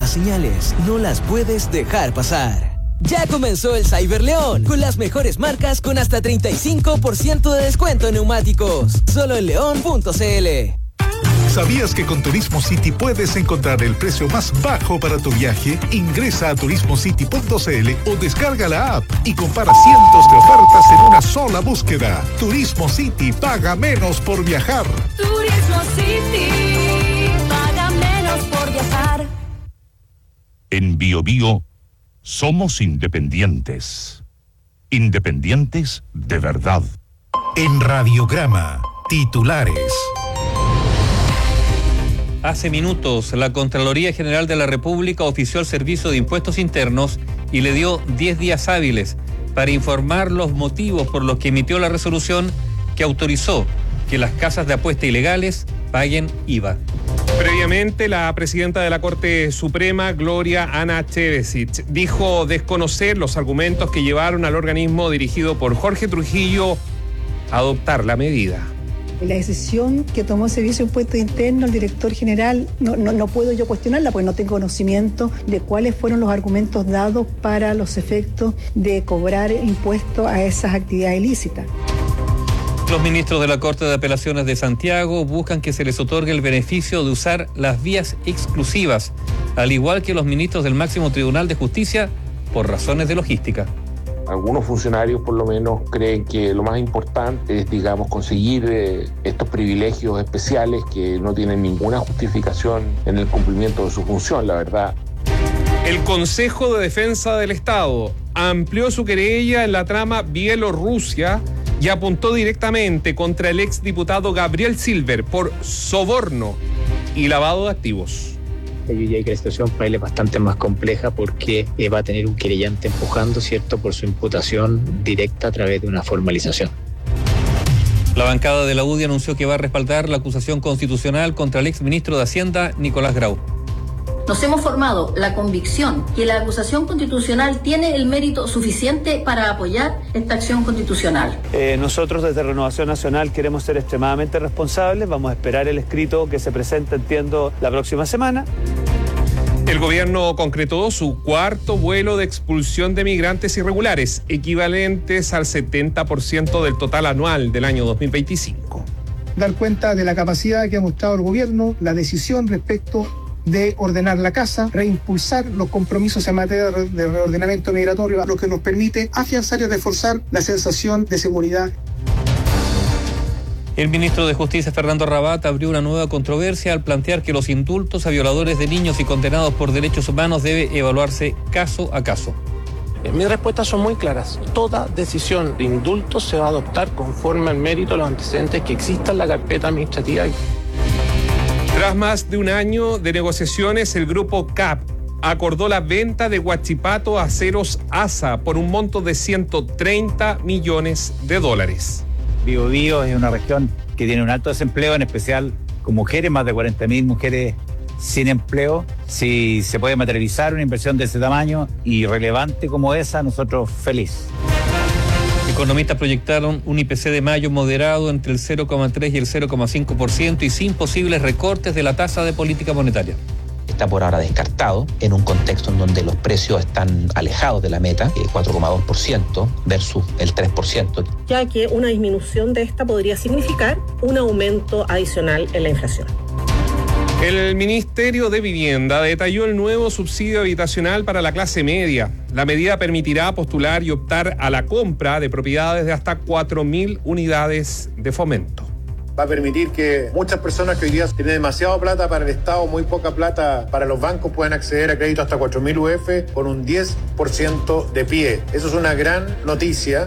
nuevas señales no las puedes dejar pasar. Ya comenzó el Cyber León, con las mejores marcas con hasta 35% de descuento en neumáticos. Solo en león.cl. ¿Sabías que con Turismo City puedes encontrar el precio más bajo para tu viaje? Ingresa a turismocity.cl o descarga la app y compara cientos de ofertas en una sola búsqueda. Turismo City, paga menos por viajar. Turismo City, paga menos por viajar. En BioBio somos independientes. Independientes de verdad. En Radiograma, titulares. Hace minutos, la Contraloría General de la República ofició al Servicio de Impuestos Internos y le dio 10 días hábiles para informar los motivos por los que emitió la resolución que autorizó que las casas de apuesta ilegales paguen IVA. Previamente, la presidenta de la Corte Suprema, Gloria Ana Chevesic, dijo desconocer los argumentos que llevaron al organismo dirigido por Jorge Trujillo a adoptar la medida. La decisión que tomó el Servicio de Impuestos Internos, el director general, no puedo yo cuestionarla porque no tengo conocimiento de cuáles fueron los argumentos dados para los efectos de cobrar impuestos a esas actividades ilícitas. Los ministros de la Corte de Apelaciones de Santiago buscan que se les otorgue el beneficio de usar las vías exclusivas, al igual que los ministros del Máximo Tribunal de Justicia, por razones de logística. Algunos funcionarios por lo menos creen que lo más importante es, conseguir estos privilegios especiales que no tienen ninguna justificación en el cumplimiento de su función, la verdad. El Consejo de Defensa del Estado amplió su querella en la trama Bielorrusia y apuntó directamente contra el exdiputado Gabriel Silver por soborno y lavado de activos. Yo diría que la situación para él es bastante más compleja porque va a tener un querellante empujando, ¿cierto?, por su imputación directa a través de una formalización. La bancada de la UDI anunció que va a respaldar la acusación constitucional contra el exministro de Hacienda, Nicolás Grau. Nos hemos formado la convicción que la acusación constitucional tiene el mérito suficiente para apoyar esta acción constitucional. Nosotros desde Renovación Nacional queremos ser extremadamente responsables, vamos a esperar el escrito que se presente, entiendo, la próxima semana. El gobierno concretó su cuarto vuelo de expulsión de migrantes irregulares, equivalentes al 70% del total anual del año 2025. Dar cuenta de la capacidad que ha mostrado el gobierno, la decisión respecto de ordenar la casa, reimpulsar los compromisos en materia de reordenamiento migratorio, lo que nos permite afianzar y reforzar la sensación de seguridad. El ministro de Justicia, Fernando Rabat, abrió una nueva controversia al plantear que los indultos a violadores de niños y condenados por derechos humanos debe evaluarse caso a caso. Mis respuestas son muy claras. Toda decisión de indulto se va a adoptar conforme al mérito de los antecedentes que existan en la carpeta administrativa. Tras más de un año de negociaciones, el grupo CAP acordó la venta de Huachipato a Aceros ASA por un monto de $130 millones. Biobío es una región que tiene un alto desempleo, en especial con mujeres, más de 40.000 mujeres sin empleo. Si se puede materializar una inversión de ese tamaño y relevante como esa, nosotros feliz. Economistas proyectaron un IPC de mayo moderado entre el 0,3 y el 0,5% y sin posibles recortes de la tasa de política monetaria. Está por ahora descartado en un contexto en donde los precios están alejados de la meta, 4,2% versus el 3%. Ya que una disminución de esta podría significar un aumento adicional en la inflación. El Ministerio de Vivienda detalló el nuevo subsidio habitacional para la clase media. La medida permitirá postular y optar a la compra de propiedades de hasta 4.000 unidades de fomento. Va a permitir que muchas personas que hoy día tienen demasiada plata para el Estado, muy poca plata para los bancos, puedan acceder a crédito hasta 4.000 UF con un 10% de pie. Eso es una gran noticia.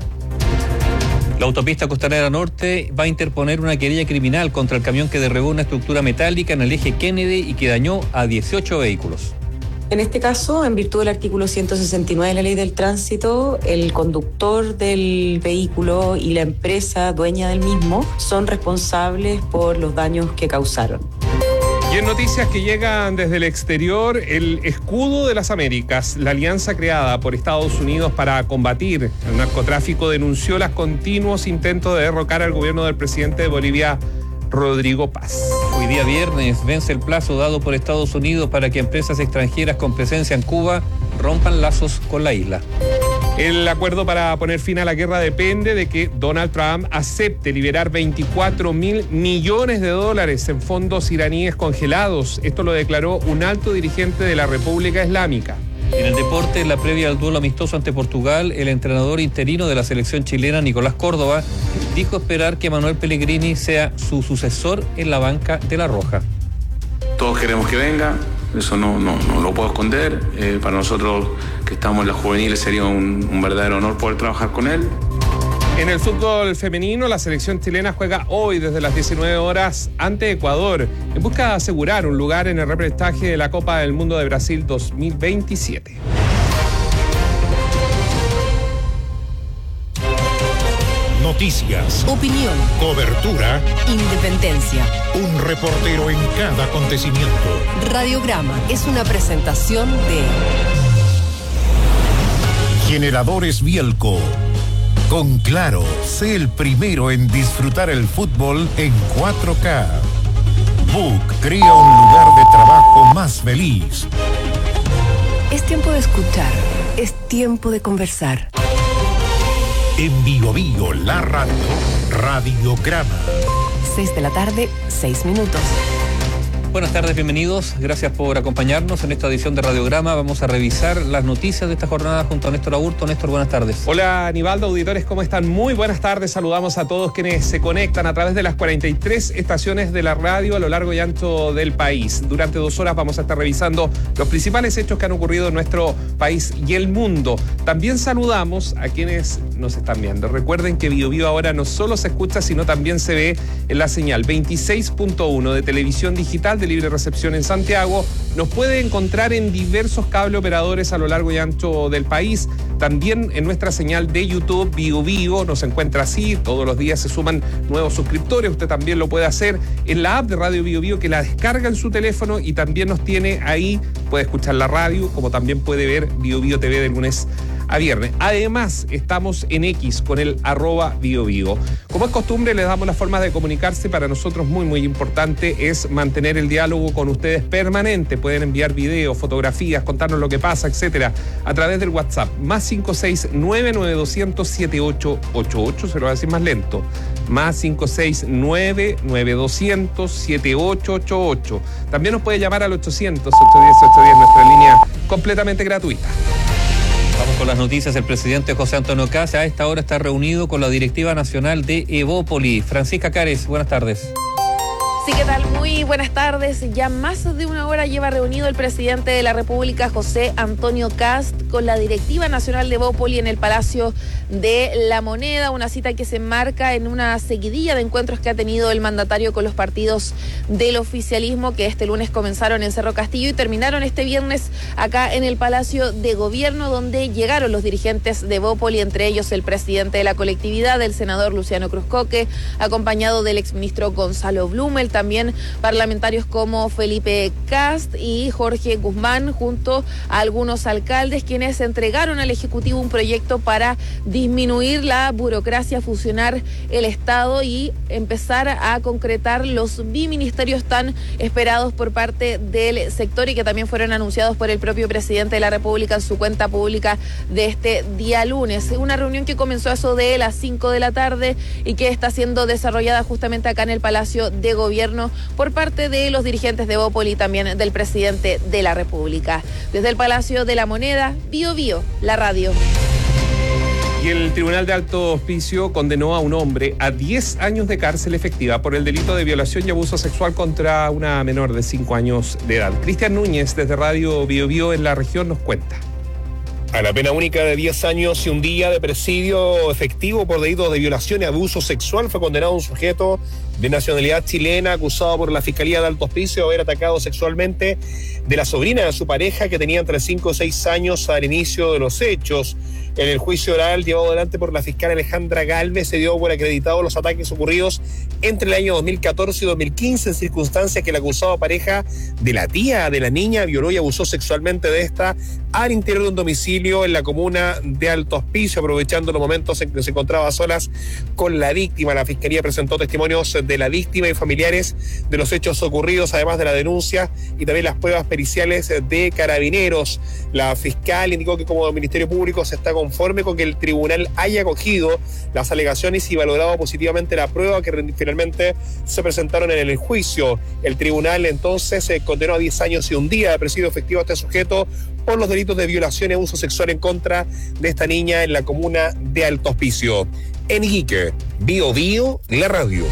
La autopista Costanera Norte va a interponer una querella criminal contra el camión que derribó una estructura metálica en el eje Kennedy y que dañó a 18 vehículos. En este caso, en virtud del artículo 169 de la Ley del Tránsito, el conductor del vehículo y la empresa dueña del mismo son responsables por los daños que causaron. Y en noticias que llegan desde el exterior, el Escudo de las Américas, la alianza creada por Estados Unidos para combatir el narcotráfico, denunció los continuos intentos de derrocar al gobierno del presidente de Bolivia, Rodrigo Paz. Hoy día viernes vence el plazo dado por Estados Unidos para que empresas extranjeras con presencia en Cuba rompan lazos con la isla. El acuerdo para poner fin a la guerra depende de que Donald Trump acepte liberar $24.000 millones en fondos iraníes congelados. Esto lo declaró un alto dirigente de la República Islámica. En el deporte, en la previa al duelo amistoso ante Portugal, el entrenador interino de la selección chilena, Nicolás Córdoba, dijo esperar que Manuel Pellegrini sea su sucesor en la banca de La Roja. Todos queremos que venga, eso no lo puedo esconder. Para nosotros que estamos en las juveniles sería un verdadero honor poder trabajar con él. En el fútbol femenino, la selección chilena juega hoy desde las 19 horas ante Ecuador en busca de asegurar un lugar en el repechaje de la Copa del Mundo de Brasil 2027. Noticias, opinión, cobertura, independencia. Un reportero en cada acontecimiento. Radiograma es una presentación de Generadores Bielco. Con Claro, sé el primero en disfrutar el fútbol en 4K. Book crea un lugar de trabajo más feliz. Es tiempo de escuchar, es tiempo de conversar. En Bio Bio, la radio, Radiograma. 6 de la tarde, 6 minutos. Buenas tardes, bienvenidos. Gracias por acompañarnos en esta edición de Radiograma. Vamos a revisar las noticias de esta jornada junto a Néstor Aburto. Néstor, buenas tardes. Hola, Aníbaldo, auditores, ¿cómo están? Muy buenas tardes. Saludamos a todos quienes se conectan a través de las 43 estaciones de la radio a lo largo y ancho del país. Durante 2 horas vamos a estar revisando los principales hechos que han ocurrido en nuestro país y el mundo. También saludamos a quienes nos están viendo. Recuerden que Bio Bio ahora no solo se escucha, sino también se ve en la señal 26.1 de televisión digital de libre recepción en Santiago. Nos puede encontrar en diversos cable operadores a lo largo y ancho del país. También en nuestra señal de YouTube, Bio Bio, nos encuentra así. Todos los días se suman nuevos suscriptores. Usted también lo puede hacer en la app de Radio Bio Bio, que la descarga en su teléfono y también nos tiene ahí. Puede escuchar la radio, como también puede ver Bio Bio TV de lunes a viernes. Además, estamos en X con el @BioBio. Como es costumbre, les damos las formas de comunicarse. Para nosotros muy importante es mantener el diálogo con ustedes permanente. Pueden enviar videos, fotografías, contarnos lo que pasa, etcétera, a través del WhatsApp +56992007888. Se lo voy a decir más lento. +56992007888. También nos puede llamar al 800-810-810, nuestra línea completamente gratuita. Vamos con las noticias. El presidente José Antonio Kast a esta hora está reunido con la directiva nacional de Evópoli. Francisca Cares, buenas tardes. Sí, ¿qué tal? Muy buenas tardes. Ya más de una hora lleva reunido el presidente de la República, José Antonio Kast, con la directiva nacional de Evópoli en el Palacio de la Moneda, una cita que se enmarca en una seguidilla de encuentros que ha tenido el mandatario con los partidos del oficialismo, que este lunes comenzaron en Cerro Castillo y terminaron este viernes acá en el Palacio de Gobierno, donde llegaron los dirigentes de Evópoli, entre ellos el presidente de la colectividad, el senador Luciano Cruzcoque, acompañado del exministro Gonzalo Blumel, también parlamentarios como Felipe Kast y Jorge Guzmán, junto a algunos alcaldes, quienes entregaron al Ejecutivo un proyecto para disminuir la burocracia, fusionar el Estado y empezar a concretar los biministerios tan esperados por parte del sector y que también fueron anunciados por el propio presidente de la República en su cuenta pública de este día lunes. Una reunión que comenzó a eso de las 5 de la tarde y que está siendo desarrollada justamente acá en el Palacio de Gobierno por parte de los dirigentes de Evópoli y también del presidente de la República. Desde el Palacio de la Moneda, Bio Bio, la radio. Y el Tribunal de Alto Hospicio condenó a un hombre a 10 años de cárcel efectiva por el delito de violación y abuso sexual contra una menor de 5 años de edad. Cristian Núñez, desde Radio Bio Bio en la región, nos cuenta. A la pena única de 10 años y un día de presidio efectivo por delitos de violación y abuso sexual fue condenado un sujeto de nacionalidad chilena acusado por la Fiscalía de Alto Hospicio de haber atacado sexualmente de la sobrina de su pareja, que tenía entre 5 y 6 años al inicio de los hechos. En el juicio oral llevado adelante por la fiscal Alejandra Galvez se dio por acreditados los ataques ocurridos entre el año 2014 y 2015 en circunstancias que la acusada pareja de la tía de la niña violó y abusó sexualmente de esta al interior de un domicilio en la comuna de Alto Hospicio, aprovechando los momentos en que se encontraba a solas con la víctima. La fiscalía presentó testimonios de la víctima y familiares de los hechos ocurridos, además de la denuncia y también las pruebas periciales de Carabineros. La fiscal indicó que como Ministerio Público se está conforme con que el tribunal haya acogido las alegaciones y valorado positivamente la prueba que finalmente se presentaron en el juicio. El tribunal entonces condenó a 10 años y un día de presidio efectivo a este sujeto por los delitos de violación y abuso sexual en contra de esta niña en la comuna de Alto Hospicio. En Iquique, Bio Bio, la radio.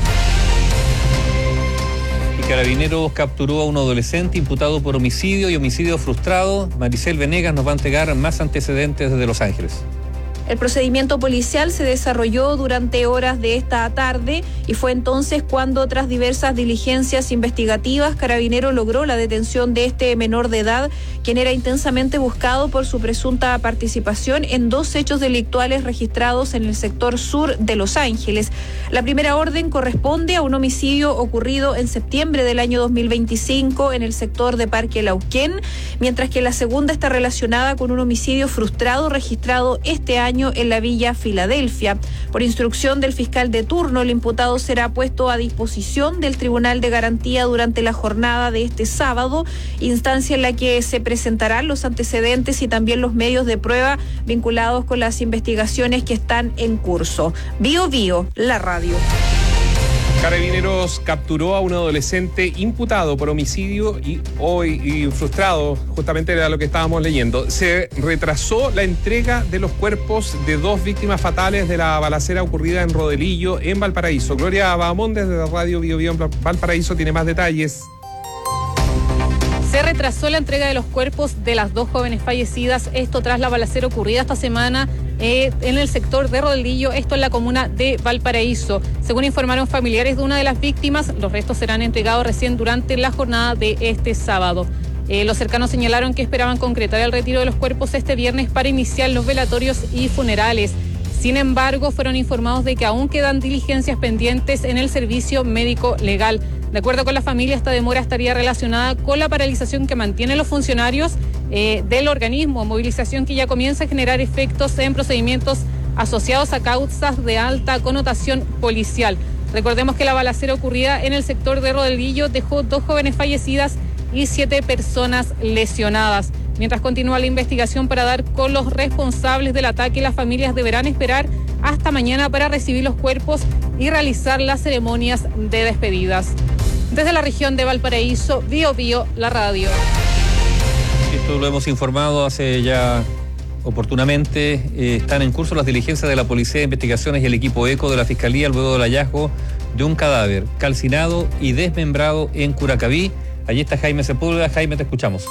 Y Carabineros capturó a un adolescente imputado por homicidio y homicidio frustrado. Maricel Venegas nos va a entregar más antecedentes desde Los Ángeles. El procedimiento policial se desarrolló durante horas de esta tarde y fue entonces cuando, tras diversas diligencias investigativas, Carabineros logró la detención de este menor de edad, quien era intensamente buscado por su presunta participación en 2 hechos delictuales registrados en el sector sur de Los Ángeles. La primera orden corresponde a un homicidio ocurrido en septiembre del año 2025 en el sector de Parque Lauquén, mientras que la segunda está relacionada con un homicidio frustrado registrado este año en la Villa Filadelfia. Por instrucción del fiscal de turno, el imputado será puesto a disposición del Tribunal de Garantía durante la jornada de este sábado, instancia en la que se presentarán los antecedentes y también los medios de prueba vinculados con las investigaciones que están en curso. Bio Bio, la radio. Carabineros capturó a un adolescente imputado por homicidio y frustrado, justamente era lo que estábamos leyendo. Se retrasó la entrega de los cuerpos de 2 víctimas fatales de la balacera ocurrida en Rodelillo, en Valparaíso. Gloria Bahamón, desde la radio Bio Bio en Valparaíso, tiene más detalles. Se retrasó la entrega de los cuerpos de las 2 jóvenes fallecidas, esto tras la balacera ocurrida esta semana en el sector de Rodelillo, esto en la comuna de Valparaíso. Según informaron familiares de una de las víctimas, los restos serán entregados recién durante la jornada de este sábado. Los cercanos señalaron que esperaban concretar el retiro de los cuerpos este viernes para iniciar los velatorios y funerales. Sin embargo, fueron informados de que aún quedan diligencias pendientes en el servicio médico legal. De acuerdo con la familia, esta demora estaría relacionada con la paralización que mantienen los funcionarios del organismo, movilización que ya comienza a generar efectos en procedimientos asociados a causas de alta connotación policial. Recordemos que la balacera ocurrida en el sector de Rodelillo dejó 2 jóvenes fallecidas y 7 personas lesionadas. Mientras continúa la investigación para dar con los responsables del ataque, las familias deberán esperar hasta mañana para recibir los cuerpos y realizar las ceremonias de despedidas. Desde la región de Valparaíso, Bio Bio, la radio. Esto lo hemos informado hace ya oportunamente. Están en curso las diligencias de la Policía de Investigaciones y el equipo ECO de la Fiscalía luego del hallazgo de un cadáver calcinado y desmembrado en Curacaví. Allí está Jaime Sepúlveda. Jaime, te escuchamos.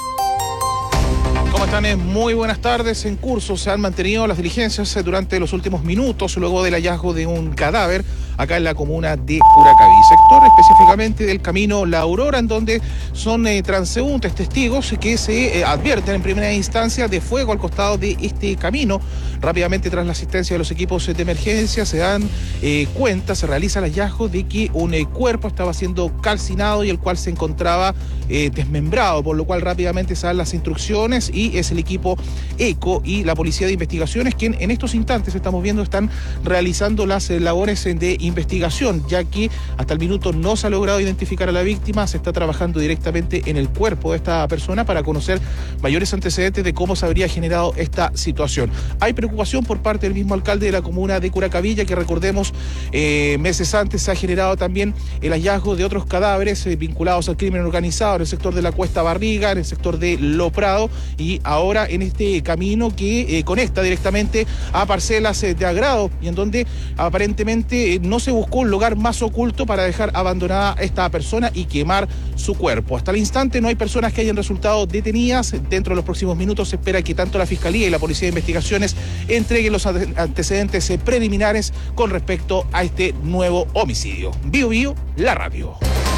¿Cómo están? Muy buenas tardes. En curso se han mantenido las diligencias durante los últimos minutos luego del hallazgo de un cadáver acá en la comuna de Curacaví, sector específicamente del camino La Aurora, en donde son transeúntes testigos que se advierten en primera instancia de fuego al costado de este camino. Rápidamente, tras la asistencia de los equipos de emergencia, se dan cuenta, se realiza el hallazgo de que un cuerpo estaba siendo calcinado y el cual se encontraba desmembrado, por lo cual rápidamente se dan las instrucciones y es el equipo ECO y la Policía de Investigaciones quien en estos instantes estamos viendo están realizando las labores de investigación, ya que hasta el minuto no se ha logrado identificar a la víctima. Se está trabajando directamente en el cuerpo de esta persona para conocer mayores antecedentes de cómo se habría generado esta situación. Hay preocupación por parte del mismo alcalde de la comuna de Curacaví, que recordemos meses antes se ha generado también el hallazgo de otros cadáveres vinculados al crimen organizado en el sector de la Cuesta Barriga, en el sector de Lo Prado y ahora en este camino que conecta directamente a parcelas de agrado y en donde aparentemente no se buscó un lugar más oculto para dejar abandonada a esta persona y quemar su cuerpo. Hasta el instante no hay personas que hayan resultado detenidas. Dentro de los próximos minutos se espera que tanto la Fiscalía y la Policía de Investigaciones entreguen los antecedentes preliminares con respecto a este nuevo homicidio. Bio Bio, la radio.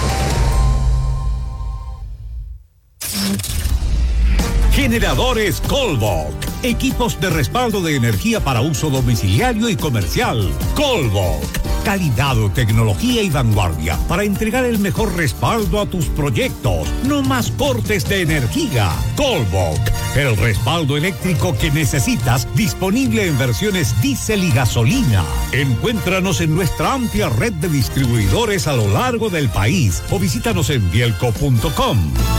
Generadores Colvolk. Equipos de respaldo de energía para uso domiciliario y comercial. Colvolk. Calidad, tecnología y vanguardia para entregar el mejor respaldo a tus proyectos. No más cortes de energía. Colbok, el respaldo eléctrico que necesitas, disponible en versiones diésel y gasolina. Encuéntranos en nuestra amplia red de distribuidores a lo largo del país o visítanos en bielco.com.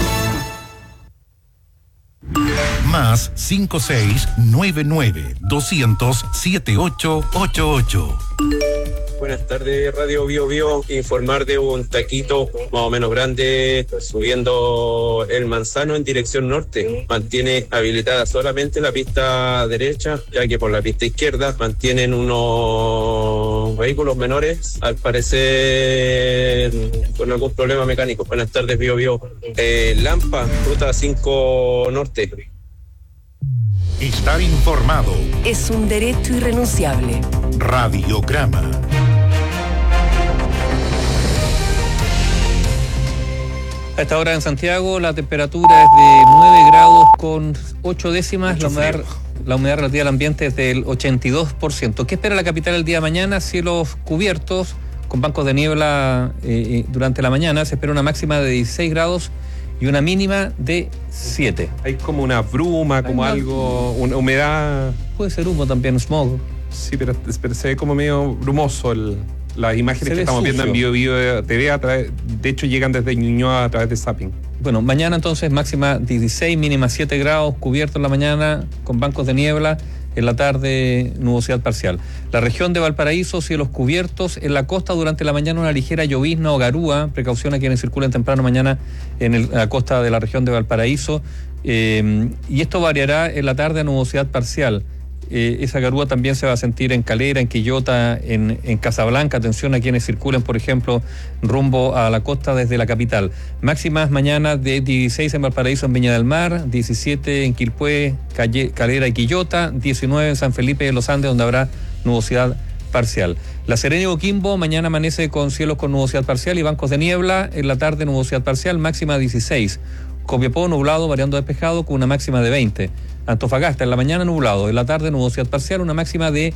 Más 5699-200-7888. Buenas tardes, Radio Bio Bio. Informar de un taquito más o menos grande subiendo el Manzano en dirección norte. Mantiene habilitada solamente la pista derecha, ya que por la pista izquierda mantienen unos vehículos menores, al parecer con algún problema mecánico. Buenas tardes, Bio Bio. Lampa, ruta 5 norte. Estar informado es un derecho irrenunciable. Radiograma. A esta hora en Santiago la temperatura es de 9 grados con 8 décimas, la humedad relativa al ambiente es del 82%. ¿Qué espera la capital el día de mañana? Cielos cubiertos, con bancos de niebla durante la mañana. Se espera una máxima de 16 grados y una mínima de 7. Hay como una bruma, como algo, una humedad. Puede ser humo también, smog. Sí, pero se ve como medio brumoso las imágenes que estamos viendo en Bio Bio TV, de hecho llegan desde Ñuñoa a través de Zapping. Bueno, mañana entonces máxima 16, mínima 7 grados, cubierto en la mañana con bancos de niebla, en la tarde nubosidad parcial. La región de Valparaíso, cielos cubiertos, en la costa durante la mañana una ligera llovizna o garúa, precaución a quienes circulen temprano mañana en la costa de la región de Valparaíso, y esto variará en la tarde a nubosidad parcial. Esa garúa también se va a sentir en Calera, en Quillota, en Casablanca. Atención a quienes circulen, por ejemplo, rumbo a la costa desde la capital. Máximas mañana de 16 en Valparaíso, en Viña del Mar, 17 en Quilpué, Calera y Quillota, 19 en San Felipe de los Andes, donde habrá nubosidad parcial. La Serena y Coquimbo mañana amanece con cielos con nubosidad parcial y bancos de niebla. En la tarde nubosidad parcial, máxima 16. Copiapó nublado, variando despejado, con una máxima de 20. Antofagasta en la mañana nublado, en la tarde nubosidad parcial, una máxima de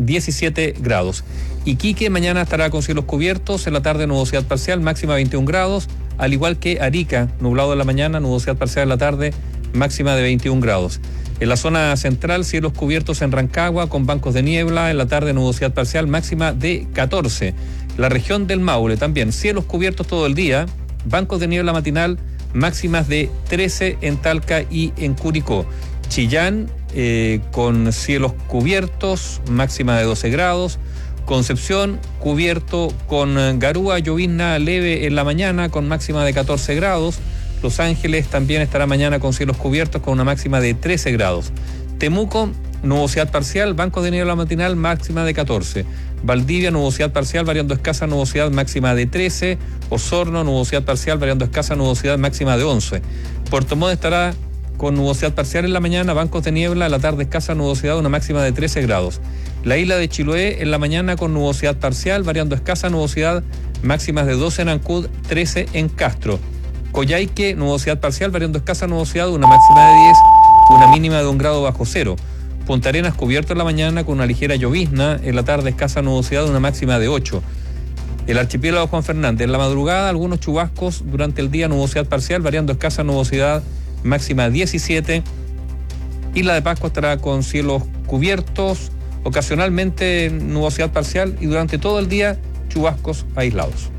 17 grados. Iquique mañana estará con cielos cubiertos, en la tarde nubosidad parcial, máxima 21 grados, al igual que Arica, nublado en la mañana, nubosidad parcial en la tarde, máxima de 21 grados. En la zona central, cielos cubiertos en Rancagua, con bancos de niebla, en la tarde nubosidad parcial, máxima de 14. La región del Maule también, cielos cubiertos todo el día, bancos de niebla matinal, máximas de 13 en Talca y en Curicó. Chillán con cielos cubiertos, máxima de 12 grados. Concepción cubierto con garúa, llovizna leve en la mañana con máxima de 14 grados. Los Ángeles también estará mañana con cielos cubiertos con una máxima de 13 grados. Temuco, nubosidad parcial, bancos de niebla matinal, máxima de 14. Valdivia, nubosidad parcial, variando escasa, nubosidad máxima de 13. Osorno, nubosidad parcial, variando escasa, nubosidad máxima de 11. Puerto Montt estará con nubosidad parcial en la mañana, bancos de niebla, en la tarde escasa nubosidad, una máxima de 13 grados. La isla de Chiloé en la mañana con nubosidad parcial, variando escasa nubosidad, máximas de 12 en Ancud, 13 en Castro. Coyhaique, nubosidad parcial, variando escasa nubosidad, una máxima de 10, una mínima de 1 grado bajo cero. Punta Arenas cubierto en la mañana con una ligera llovizna, en la tarde escasa nubosidad, una máxima de 8. El archipiélago Juan Fernández, en la madrugada algunos chubascos, durante el día nubosidad parcial, variando escasa nubosidad, máxima 17. Isla de Pascua estará con cielos cubiertos, ocasionalmente nubosidad parcial y durante todo el día chubascos aislados.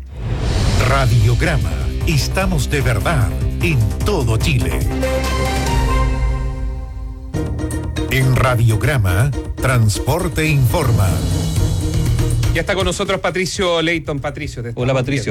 Radiograma. Estamos de verdad en todo Chile. En Radiograma, Transporte Informa. Ya está con nosotros Patricio Leighton. Patricio, te hola Patricio.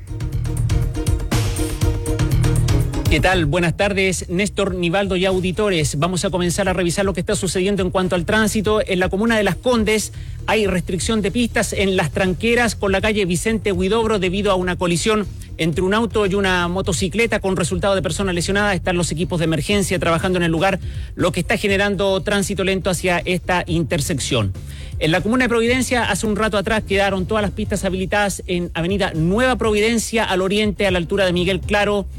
¿Qué tal? Buenas tardes, Néstor, Nivaldo y auditores. Vamos a comenzar a revisar lo que está sucediendo en cuanto al tránsito. En la comuna de Las Condes hay restricción de pistas en Las Tranqueras con la calle Vicente Huidobro debido a una colisión entre un auto y una motocicleta con resultado de persona lesionada. Están los equipos de emergencia trabajando en el lugar, lo que está generando tránsito lento hacia esta intersección. En la comuna de Providencia, hace un rato atrás quedaron todas las pistas habilitadas en avenida Nueva Providencia al oriente, a la altura de Miguel Claro.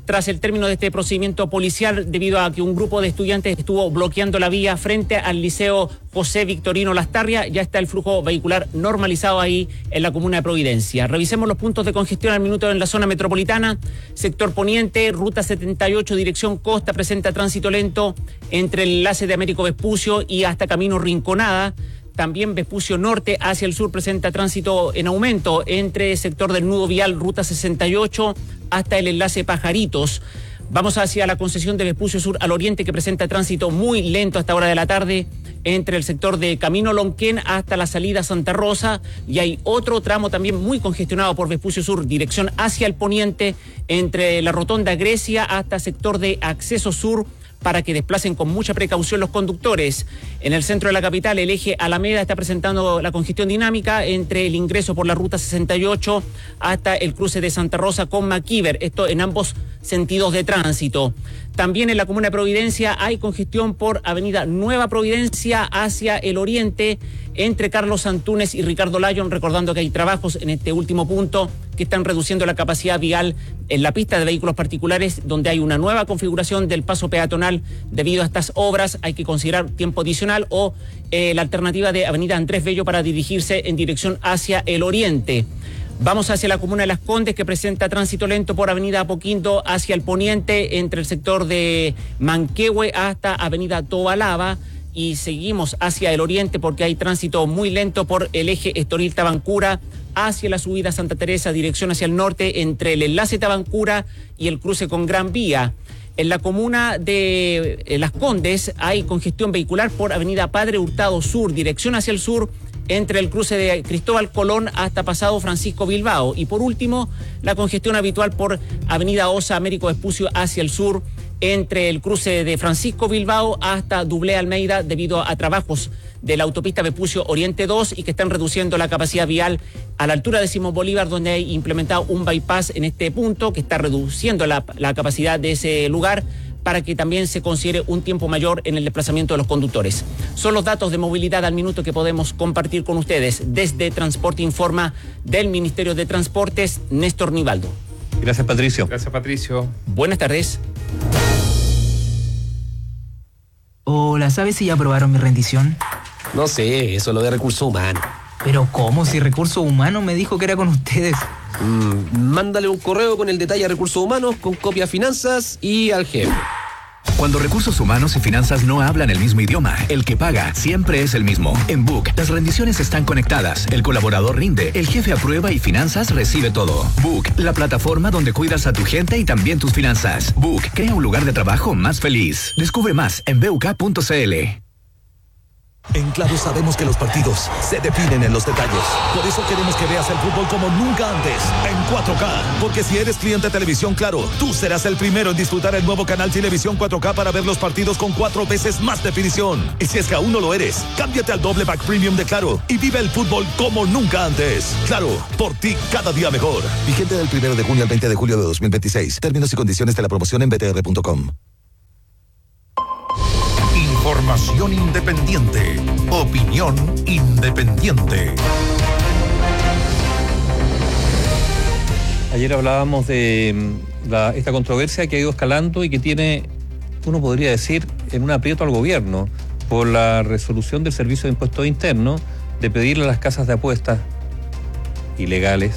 tras el término de este procedimiento policial debido a que un grupo de estudiantes estuvo bloqueando la vía frente al Liceo José Victorino Lastarria. Ya está el flujo vehicular normalizado ahí en la comuna de Providencia. Revisemos los puntos de congestión al minuto en la zona metropolitana. Sector Poniente, ruta 78, dirección Costa, presenta tránsito lento entre el enlace de Américo Vespucio y hasta Camino Rinconada. También Vespucio Norte hacia el sur presenta tránsito en aumento entre sector del nudo vial ruta 68 hasta el enlace Pajaritos. Vamos hacia la concesión de Vespucio Sur al oriente, que presenta tránsito muy lento hasta hora de la tarde entre el sector de Camino Lonquén hasta la salida Santa Rosa, y hay otro tramo también muy congestionado por Vespucio Sur, dirección hacia el poniente, entre la rotonda Grecia hasta sector de Acceso Sur, para que desplacen con mucha precaución los conductores. En el centro de la capital, el eje Alameda está presentando la congestión dinámica entre el ingreso por la ruta 68 hasta el cruce de Santa Rosa con Maquíver, esto en ambos sentidos de tránsito. También en la comuna de Providencia hay congestión por avenida Nueva Providencia hacia el oriente, entre Carlos Antúnez y Ricardo Lyon, recordando que hay trabajos en este último punto que están reduciendo la capacidad vial en la pista de vehículos particulares, donde hay una nueva configuración del paso peatonal debido a estas obras. Hay que considerar tiempo adicional o la alternativa de avenida Andrés Bello para dirigirse en dirección hacia el oriente. Vamos hacia la comuna de Las Condes, que presenta tránsito lento por avenida Apoquindo hacia el poniente, entre el sector de Manquehue hasta avenida Tobalaba, y seguimos hacia el oriente porque hay tránsito muy lento por el eje Estoril Tabancura hacia la subida Santa Teresa, dirección hacia el norte, entre el enlace Tabancura y el cruce con Gran Vía. En la comuna de Las Condes hay congestión vehicular por avenida Padre Hurtado Sur, dirección hacia el sur, entre el cruce de Cristóbal Colón hasta pasado Francisco Bilbao. Y por último, la congestión habitual por avenida Osa Américo Vespucio hacia el sur, entre el cruce de Francisco Bilbao hasta Dublé Almeida, debido a trabajos de la autopista Vespucio Oriente 2 y que están reduciendo la capacidad vial a la altura de Simón Bolívar, donde hay implementado un bypass en este punto que está reduciendo la capacidad de ese lugar, para que también se considere un tiempo mayor en el desplazamiento de los conductores. Son los datos de movilidad al minuto que podemos compartir con ustedes. Desde Transporte Informa del Ministerio de Transportes, Néstor Nivaldo. Gracias, Patricio. Gracias, Patricio. Buenas tardes. Hola, ¿sabes si ya aprobaron mi rendición? No sé, eso es lo de recursos humanos. ¿Pero cómo? Si Recursos Humanos me dijo que era con ustedes. Mándale un correo con el detalle a Recursos Humanos, con copia a Finanzas y al jefe. Cuando Recursos Humanos y Finanzas no hablan el mismo idioma, el que paga siempre es el mismo. En Book, las rendiciones están conectadas, el colaborador rinde, el jefe aprueba y Finanzas recibe todo. Book, la plataforma donde cuidas a tu gente y también tus finanzas. Book, crea un lugar de trabajo más feliz. Descubre más en buk.cl. En Claro sabemos que los partidos se definen en los detalles. Por eso queremos que veas el fútbol como nunca antes, en 4K. Porque si eres cliente de Televisión Claro, tú serás el primero en disfrutar el nuevo canal Televisión 4K para ver los partidos con 4 veces más definición. Y si es que aún no lo eres, cámbiate al doble pack premium de Claro y vive el fútbol como nunca antes. Claro, por ti cada día mejor. Vigente del 1 de junio al 20 de julio de 2026. Términos y condiciones de la promoción en btr.com. Información independiente. Opinión independiente. Ayer hablábamos de esta controversia que ha ido escalando y que tiene, uno podría decir, en un aprieto al gobierno por la resolución del Servicio de Impuestos Internos de pedirle a las casas de apuestas ilegales,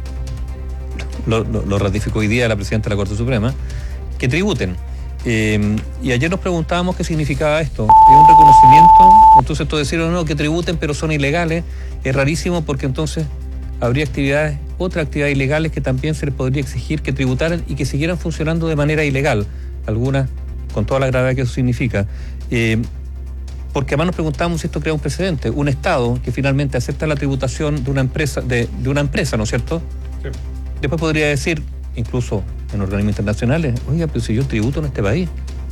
lo ratificó hoy día la presidenta de la Corte Suprema, que tributen. Y ayer nos preguntábamos qué significaba esto. ¿Es un reconocimiento? Entonces todos decían no, que tributen pero son ilegales. Es rarísimo porque entonces habría otras actividades ilegales que también se les podría exigir que tributaran y que siguieran funcionando de manera ilegal, algunas con toda la gravedad que eso significa. Porque además nos preguntábamos si esto crea un precedente. Un Estado que finalmente acepta la tributación de una empresa, de una empresa, ¿no es cierto? Sí. Después podría decir, incluso en organismos internacionales, oiga, pero si yo tributo en este país.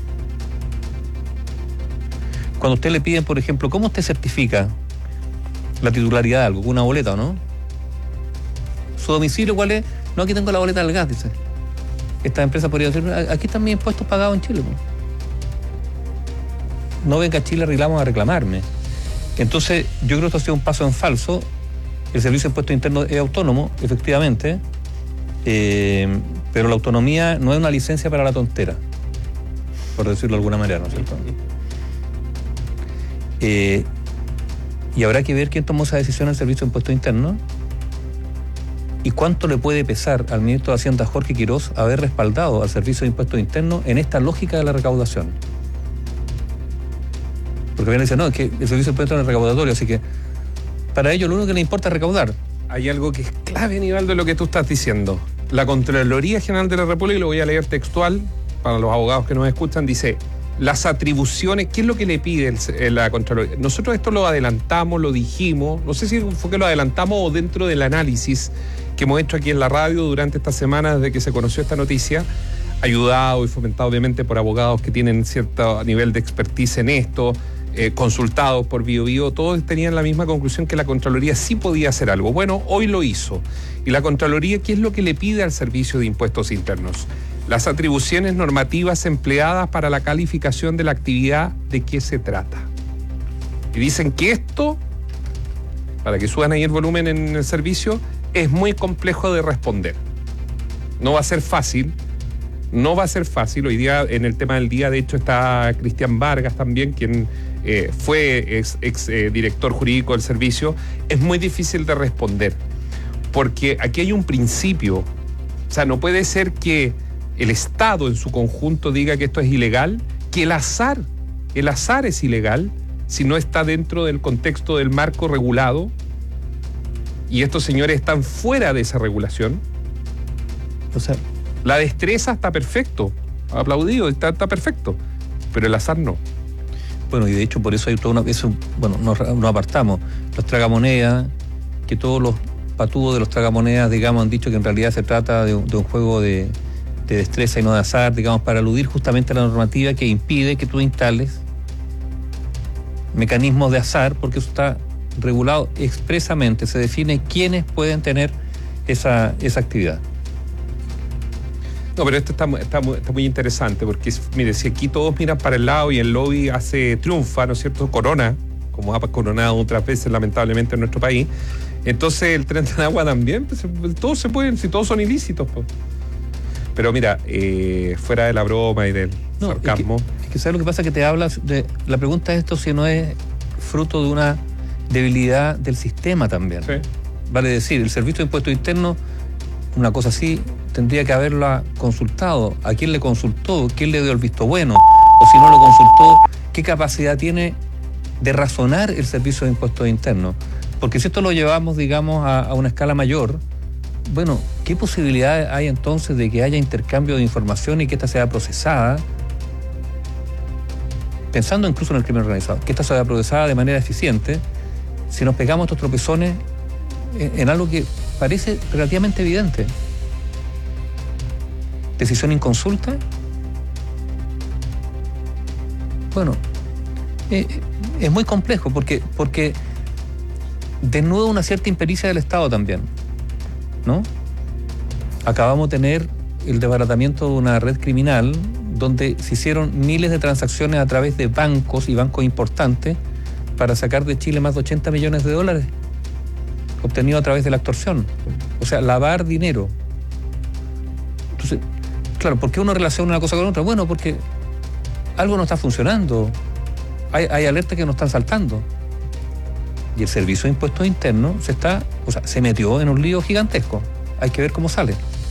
Cuando usted le piden, por ejemplo, ¿cómo usted certifica la titularidad de algo? ¿Con una boleta o no? ¿Su domicilio cuál es? No, aquí tengo la boleta del gas, dice. Esta empresa podría decir, aquí están mis impuestos pagados en Chile. No venga a Chile a reclamarme. Entonces, yo creo que esto ha sido un paso en falso. El Servicio de Impuestos Internos es autónomo, efectivamente, pero Pero la autonomía no es una licencia para la tontera, por decirlo de alguna manera, ¿no es cierto? Y habrá que ver quién tomó esa decisión al Servicio de Impuestos Internos y cuánto le puede pesar al ministro de Hacienda, Jorge Quirós, haber respaldado al Servicio de Impuestos Internos en esta lógica de la recaudación. Porque bien dice, no, es que el Servicio de Impuestos Internos es recaudatorio, así que para ellos lo único que les importa es recaudar. Hay algo que es clave, Nivaldo, de lo que tú estás diciendo. La Contraloría General de la República, y lo voy a leer textual para los abogados que nos escuchan, dice: las atribuciones, ¿qué es lo que le pide la Contraloría? Nosotros esto lo adelantamos, lo dijimos, no sé si fue que lo adelantamos o dentro del análisis que hemos hecho aquí en la radio durante esta semana desde que se conoció esta noticia, ayudado y fomentado obviamente por abogados que tienen cierto nivel de expertise en esto, consultados por BioBio, todos tenían la misma conclusión, que la Contraloría sí podía hacer algo. Bueno, hoy lo hizo. Y la Contraloría, ¿qué es lo que le pide al Servicio de Impuestos Internos? Las atribuciones normativas empleadas para la calificación de la actividad, ¿de qué se trata? Y dicen que esto, para que suban ahí el volumen en el servicio, es muy complejo de responder. No va a ser fácil. Hoy día, en el tema del día, de hecho, está Cristian Vargas también, quien fue ex director jurídico del servicio. Es muy difícil de responder, porque aquí hay un principio. O sea, no puede ser que el Estado en su conjunto diga que esto es ilegal, que el azar es ilegal si no está dentro del contexto del marco regulado, y estos señores están fuera de esa regulación. O sea, la destreza está perfecto, aplaudido, está perfecto, pero el azar no. Bueno, y de hecho por eso hay todo nos apartamos. Los tragamonedas, que todos los patudos de los tragamonedas, digamos, han dicho que en realidad se trata de un juego de destreza y no de azar, digamos, para aludir justamente a la normativa que impide que tú instales mecanismos de azar, porque eso está regulado expresamente, se define quiénes pueden tener esa actividad. No, pero esto está muy interesante, porque mire, si aquí todos miran para el lado y el lobby triunfa, ¿no es cierto?, corona, como ha coronado otras veces lamentablemente en nuestro país, entonces el tren de agua también, pues, todos se pueden, si todos son ilícitos, pues. Pero mira, fuera de la broma y del sarcasmo. Es que ¿sabes lo que pasa? Que te hablas de... La pregunta es esto, si no es fruto de una debilidad del sistema también. Sí. Vale decir, el Servicio de Impuestos Internos, una cosa así, tendría que haberla consultado. ¿A quién le consultó? ¿Quién le dio el visto bueno? O si no lo consultó, ¿qué capacidad tiene de razonar el Servicio de Impuestos Internos? Porque si esto lo llevamos, digamos, a una escala mayor, bueno, ¿qué posibilidad hay entonces de que haya intercambio de información y que ésta sea procesada? Pensando incluso en el crimen organizado, que ésta sea procesada de manera eficiente, si nos pegamos estos tropezones en algo que parece relativamente evidente. Decisión inconsulta. Bueno, es muy complejo porque desnuda una cierta impericia del Estado también, ¿no? Acabamos de tener el desbaratamiento de una red criminal donde se hicieron miles de transacciones a través de bancos y bancos importantes para sacar de Chile más de $80 millones obtenido a través de la extorsión. O sea, lavar dinero. Entonces, claro, ¿por qué uno relaciona una cosa con otra? Bueno, porque algo no está funcionando. Hay alertas que no están saltando. Y el Servicio de Impuestos Internos se metió en un lío gigantesco. Hay que ver cómo sale.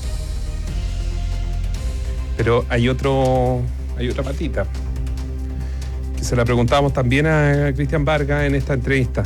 Pero hay otra patita, que se la preguntábamos también a Cristian Vargas en esta entrevista.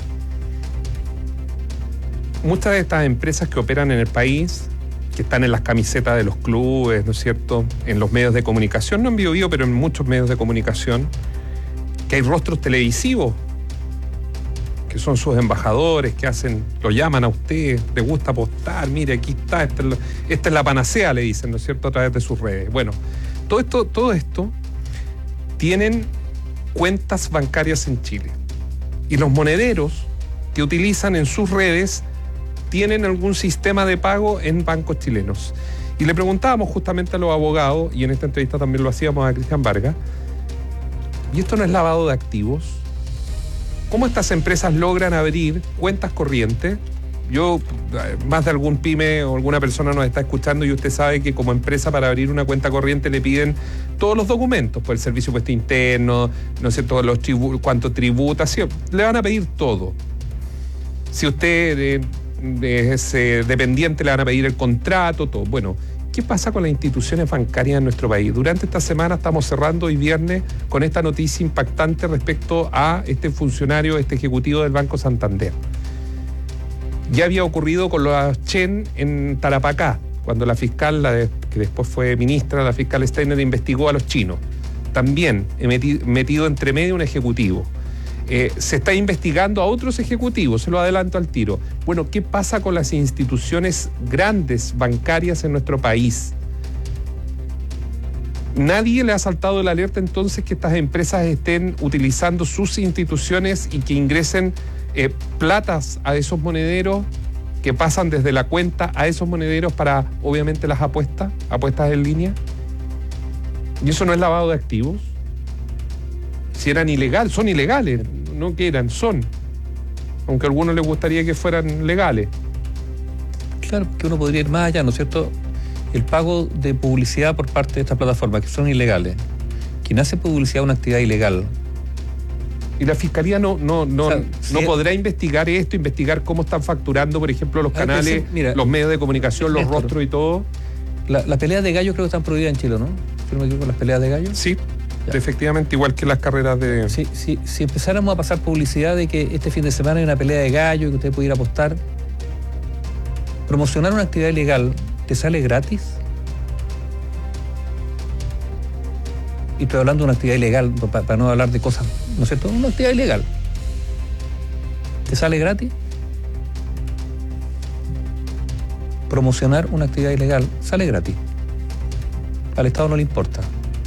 Muchas de estas empresas que operan en el país, que están en las camisetas de los clubes, ¿no es cierto?, en los medios de comunicación, no en BioBio, pero en muchos medios de comunicación, que hay rostros televisivos, que son sus embajadores, que lo llaman a usted, le gusta apostar, mire, aquí está, esta es la panacea, le dicen, ¿no es cierto?, a través de sus redes. Bueno, todo esto tienen cuentas bancarias en Chile. Y los monederos que utilizan en sus redes tienen algún sistema de pago en bancos chilenos. Y le preguntábamos justamente a los abogados, y en esta entrevista también lo hacíamos a Cristian Vargas, ¿y esto no es lavado de activos? ¿Cómo estas empresas logran abrir cuentas corrientes Yo, más de algún pyme o alguna persona nos está escuchando y usted sabe que como empresa para abrir una cuenta corriente le piden todos los documentos, pues el servicio de impuesto interno, no sé, todos los cuánto tributa, sí, le van a pedir todo. Si usted es dependiente, le van a pedir el contrato, todo. Bueno, ¿qué pasa con las instituciones bancarias en nuestro país? Durante esta semana estamos cerrando hoy viernes con esta noticia impactante respecto a este funcionario, este ejecutivo del Banco Santander. Ya había ocurrido con los Chen en Tarapacá, cuando la fiscal, que después fue ministra, la fiscal Steiner, investigó a los chinos. También metido entre medio un ejecutivo. Se está investigando a otros ejecutivos, se lo adelanto al tiro. Bueno, ¿qué pasa con las instituciones grandes bancarias en nuestro país? Nadie le ha saltado la alerta entonces que estas empresas estén utilizando sus instituciones y que ingresen platas a esos monederos, que pasan desde la cuenta a esos monederos para, obviamente, las apuestas en línea. ¿Y eso no es lavado de activos? Si eran ilegales, son ilegales, no que eran, son. Aunque a algunos les gustaría que fueran legales. Claro, que uno podría ir más allá, ¿no es cierto? El pago de publicidad por parte de estas plataformas, que son ilegales. Quien hace publicidad es una actividad ilegal. Y la Fiscalía no podrá investigar esto, investigar cómo están facturando, por ejemplo, los canales, mira, los medios de comunicación, los rostros y todo. Las peleas de gallos creo que están prohibidas en Chile, ¿no? ¿Si no me equivoco, las peleas de gallos? Sí, ya. Efectivamente, igual que las carreras de... Si empezáramos a pasar publicidad de que este fin de semana hay una pelea de gallos y que usted pudiera apostar, promocionar una actividad ilegal, ¿te sale gratis? Y estoy hablando de una actividad ilegal, para no hablar de cosas, ¿no es cierto? Una actividad ilegal. ¿Te sale gratis? Promocionar una actividad ilegal sale gratis. Al Estado no le importa.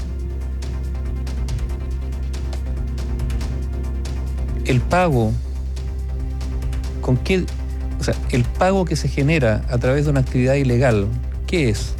El pago, ¿con qué? O sea, el pago que se genera a través de una actividad ilegal, ¿qué es?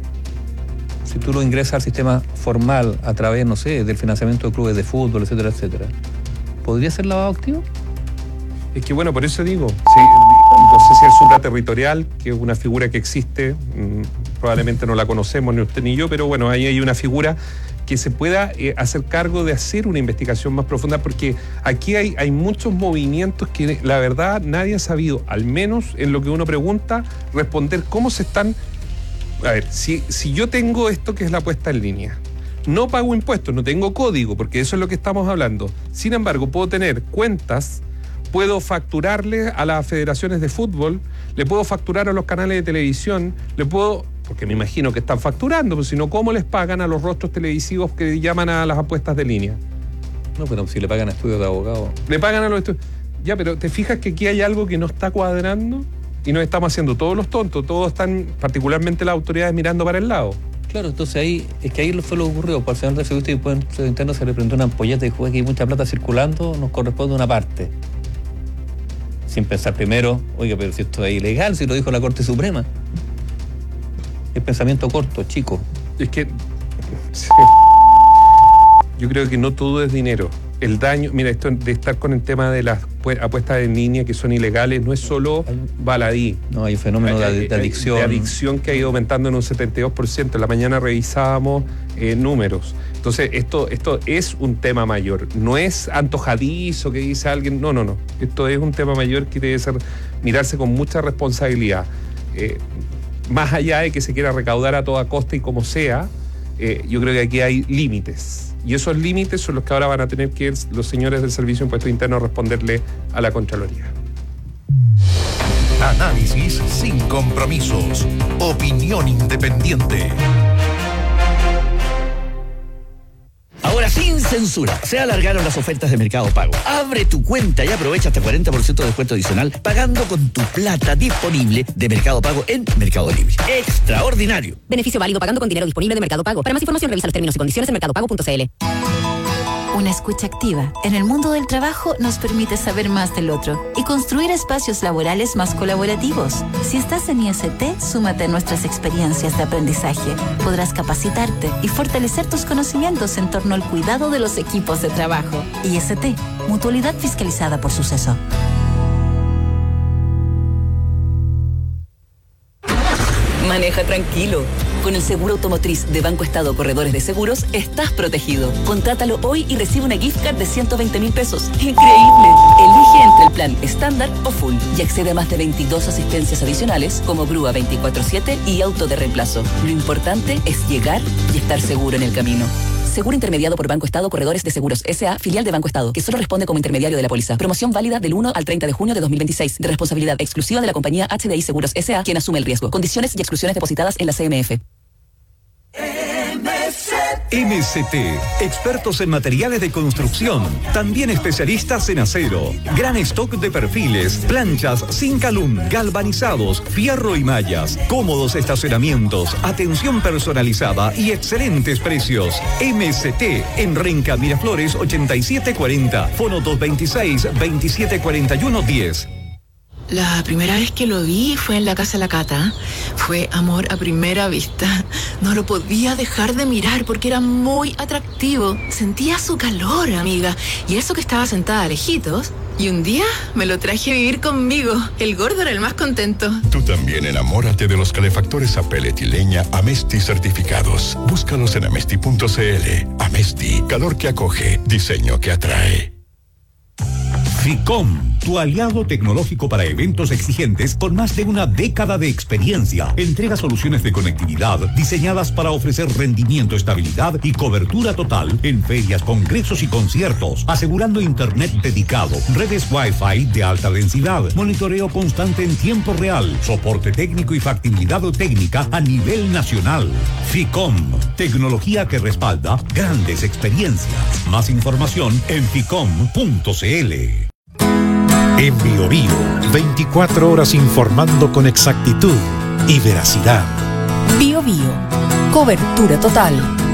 Si tú lo ingresas al sistema formal a través, no sé, del financiamiento de clubes de fútbol, etcétera, etcétera, ¿podría ser lavado activo? Es que bueno, por eso digo, sí, no sé si el supraterritorial, que es una figura que existe, probablemente no la conocemos ni usted ni yo, pero bueno, ahí hay una figura que se pueda hacer cargo de hacer una investigación más profunda, porque aquí hay muchos movimientos que la verdad nadie ha sabido, al menos en lo que uno pregunta, responder cómo se están... A ver, si yo tengo esto que es la apuesta en línea, no pago impuestos, no tengo código, porque eso es lo que estamos hablando. Sin embargo, puedo tener cuentas, puedo facturarle a las federaciones de fútbol, le puedo facturar a los canales de televisión, porque me imagino que están facturando, pues si no, ¿cómo les pagan a los rostros televisivos que llaman a las apuestas de línea? No, pero si le pagan a estudios de abogados. Le pagan a los estudios. Ya, pero ¿te fijas que aquí hay algo que no está cuadrando? Y nos estamos haciendo todos los tontos, todos están, particularmente las autoridades, mirando para el lado. Claro, entonces ahí fue lo que ocurrió. Por el señor de Servicio de Impuestos Internos se le prendió una ampolleta y dijo que hay mucha plata circulando, nos corresponde una parte. Sin pensar primero, oiga, pero si esto es ilegal, si lo dijo la Corte Suprema. Es pensamiento corto, chico. Es que sí, yo creo que no todo es dinero. El daño, mira, esto de estar con el tema de las apuestas en línea que son ilegales, no es solo baladí. No, hay un fenómeno de adicción. De adicción que ha ido aumentando en un 72%. En la mañana revisábamos números. Entonces, esto es un tema mayor. No es antojadizo que dice alguien. No. Esto es un tema mayor que debe mirarse con mucha responsabilidad. Más allá de que se quiera recaudar a toda costa y como sea, yo creo que aquí hay límites. Y esos límites son los que ahora van a tener que los señores del Servicio de Impuestos Internos responderle a la Contraloría. Análisis sin compromisos. Opinión independiente. Ahora sin censura, se alargaron las ofertas de Mercado Pago. Abre tu cuenta y aprovecha hasta 40% de descuento adicional pagando con tu plata disponible de Mercado Pago en Mercado Libre. ¡Extraordinario! Beneficio válido pagando con dinero disponible de Mercado Pago. Para más información revisa los términos y condiciones en mercadopago.cl. Una escucha activa en el mundo del trabajo nos permite saber más del otro y construir espacios laborales más colaborativos. Si estás en IST, súmate a nuestras experiencias de aprendizaje. Podrás capacitarte y fortalecer tus conocimientos en torno al cuidado de los equipos de trabajo. IST, Mutualidad Fiscalizada por Suceso. Maneja tranquilo. Con el seguro automotriz de Banco Estado Corredores de Seguros, estás protegido. Contrátalo hoy y recibe una gift card de 120.000 pesos. ¡Increíble! Elige entre el plan estándar o full y accede a más de 22 asistencias adicionales como grúa 24/7 y auto de reemplazo. Lo importante es llegar y estar seguro en el camino. Seguro intermediado por Banco Estado Corredores de Seguros S.A., filial de Banco Estado, que solo responde como intermediario de la póliza. Promoción válida del 1 al 30 de junio de 2026, de responsabilidad exclusiva de la compañía HDI Seguros S.A., quien asume el riesgo. Condiciones y exclusiones depositadas en la CMF. MST, expertos en materiales de construcción, también especialistas en acero. Gran stock de perfiles, planchas, zinc alum, galvanizados, fierro y mallas, cómodos estacionamientos, atención personalizada y excelentes precios. MST en Renca Miraflores 8740, fono 226-2741-10. La primera vez que lo vi fue en la casa de la Cata. Fue amor a primera vista. No lo podía dejar de mirar porque era muy atractivo. Sentía su calor, amiga. Y eso que estaba sentada lejitos. Y un día me lo traje a vivir conmigo. El gordo era el más contento. Tú también enamórate de los calefactores a pellet y leña Amesti certificados. Búscalos en amesti.cl. Amesti, calor que acoge, diseño que atrae. FICOM, tu aliado tecnológico para eventos exigentes con más de una década de experiencia. Entrega soluciones de conectividad diseñadas para ofrecer rendimiento, estabilidad y cobertura total en ferias, congresos y conciertos, asegurando internet dedicado, redes Wi-Fi de alta densidad, monitoreo constante en tiempo real, soporte técnico y factibilidad técnica a nivel nacional. FICOM, tecnología que respalda grandes experiencias. Más información en ficom.cl. En Bio Bio, 24 horas informando con exactitud y veracidad. Bio Bio, cobertura total.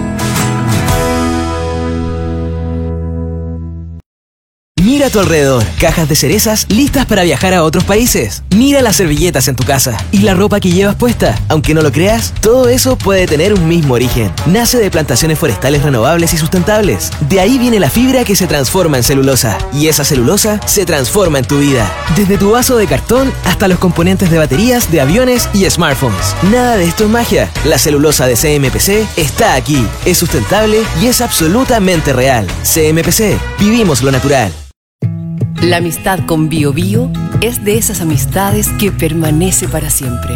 Mira a tu alrededor, cajas de cerezas listas para viajar a otros países. Mira las servilletas en tu casa y la ropa que llevas puesta. Aunque no lo creas, todo eso puede tener un mismo origen. Nace de plantaciones forestales renovables y sustentables. De ahí viene la fibra que se transforma en celulosa. Y esa celulosa se transforma en tu vida. Desde tu vaso de cartón hasta los componentes de baterías, de aviones y smartphones. Nada de esto es magia. La celulosa de CMPC está aquí. Es sustentable y es absolutamente real. CMPC, vivimos lo natural. La amistad con Bio Bio es de esas amistades que permanece para siempre.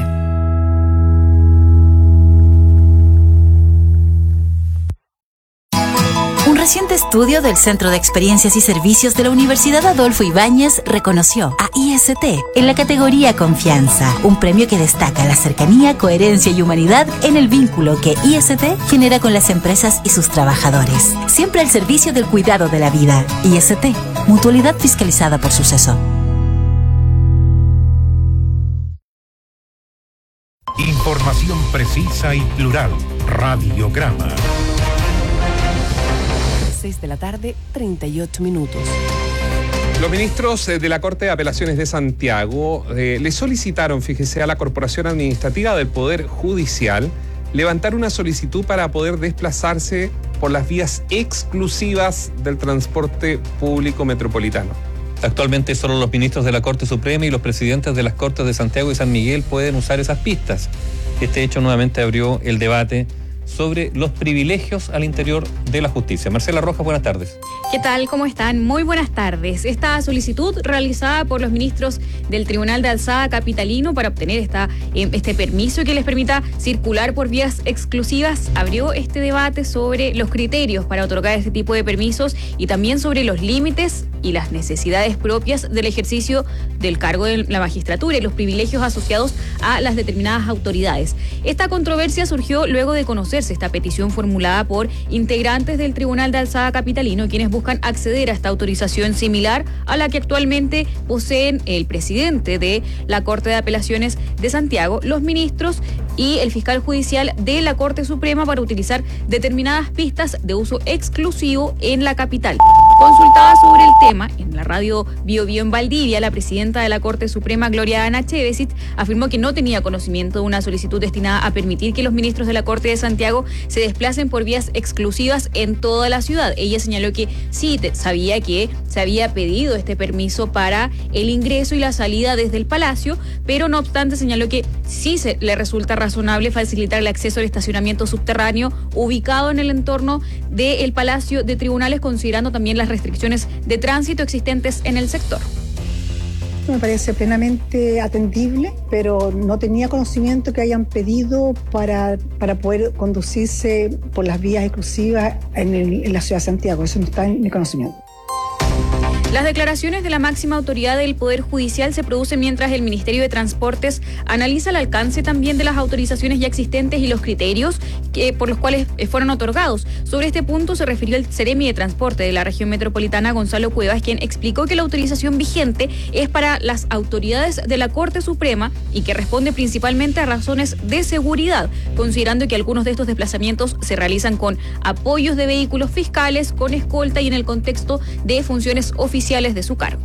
Un reciente estudio del Centro de Experiencias y Servicios de la Universidad Adolfo Ibáñez reconoció a IST en la categoría Confianza, un premio que destaca la cercanía, coherencia y humanidad en el vínculo que IST genera con las empresas y sus trabajadores. Siempre al servicio del cuidado de la vida. IST, mutualidad fiscalizada por Suceso. Información precisa y plural. Radiograma. 6 de la tarde, 38 minutos. Los ministros de la Corte de Apelaciones de Santiago le solicitaron, fíjese, a la Corporación Administrativa del Poder Judicial levantar una solicitud para poder desplazarse por las vías exclusivas del transporte público metropolitano. Actualmente solo los ministros de la Corte Suprema y los presidentes de las Cortes de Santiago y San Miguel pueden usar esas pistas. Este hecho nuevamente abrió el debate sobre los privilegios al interior de la justicia. Marcela Rojas, buenas tardes. ¿Qué tal? ¿Cómo están? Muy buenas tardes. Esta solicitud realizada por los ministros del Tribunal de Alzada Capitalino para obtener este permiso que les permita circular por vías exclusivas abrió este debate sobre los criterios para otorgar este tipo de permisos y también sobre los límites y las necesidades propias del ejercicio del cargo de la magistratura y los privilegios asociados a las determinadas autoridades. Esta controversia surgió luego de conocerse esta petición formulada por integrantes del Tribunal de Alzada Capitalino, quienes buscan acceder a esta autorización similar a la que actualmente poseen el presidente de la Corte de Apelaciones de Santiago, los ministros y el fiscal judicial de la Corte Suprema para utilizar determinadas pistas de uso exclusivo en la capital. Consultada sobre el tema en la radio Bio Bio en Valdivia, la presidenta de la Corte Suprema, Gloria Ana Chevesic, afirmó que no tenía conocimiento de una solicitud destinada a permitir que los ministros de la Corte de Santiago se desplacen por vías exclusivas en toda la ciudad. Ella señaló que sí sabía que se había pedido este permiso para el ingreso y la salida desde el Palacio, pero no obstante señaló que sí le resulta razonable facilitar el acceso al estacionamiento subterráneo ubicado en el entorno del Palacio de Tribunales, considerando también las restricciones de tránsito existentes en el sector. Me parece plenamente atendible, pero no tenía conocimiento que hayan pedido para poder conducirse por las vías exclusivas en la ciudad de Santiago. Eso no está en mi conocimiento. Las declaraciones de la máxima autoridad del Poder Judicial se producen mientras el Ministerio de Transportes analiza el alcance también de las autorizaciones ya existentes y los criterios por los cuales fueron otorgados. Sobre este punto se refirió el Seremi de Transporte de la región metropolitana, Gonzalo Cuevas, quien explicó que la autorización vigente es para las autoridades de la Corte Suprema y que responde principalmente a razones de seguridad, considerando que algunos de estos desplazamientos se realizan con apoyos de vehículos fiscales, con escolta y en el contexto de funciones oficiales de su cargo.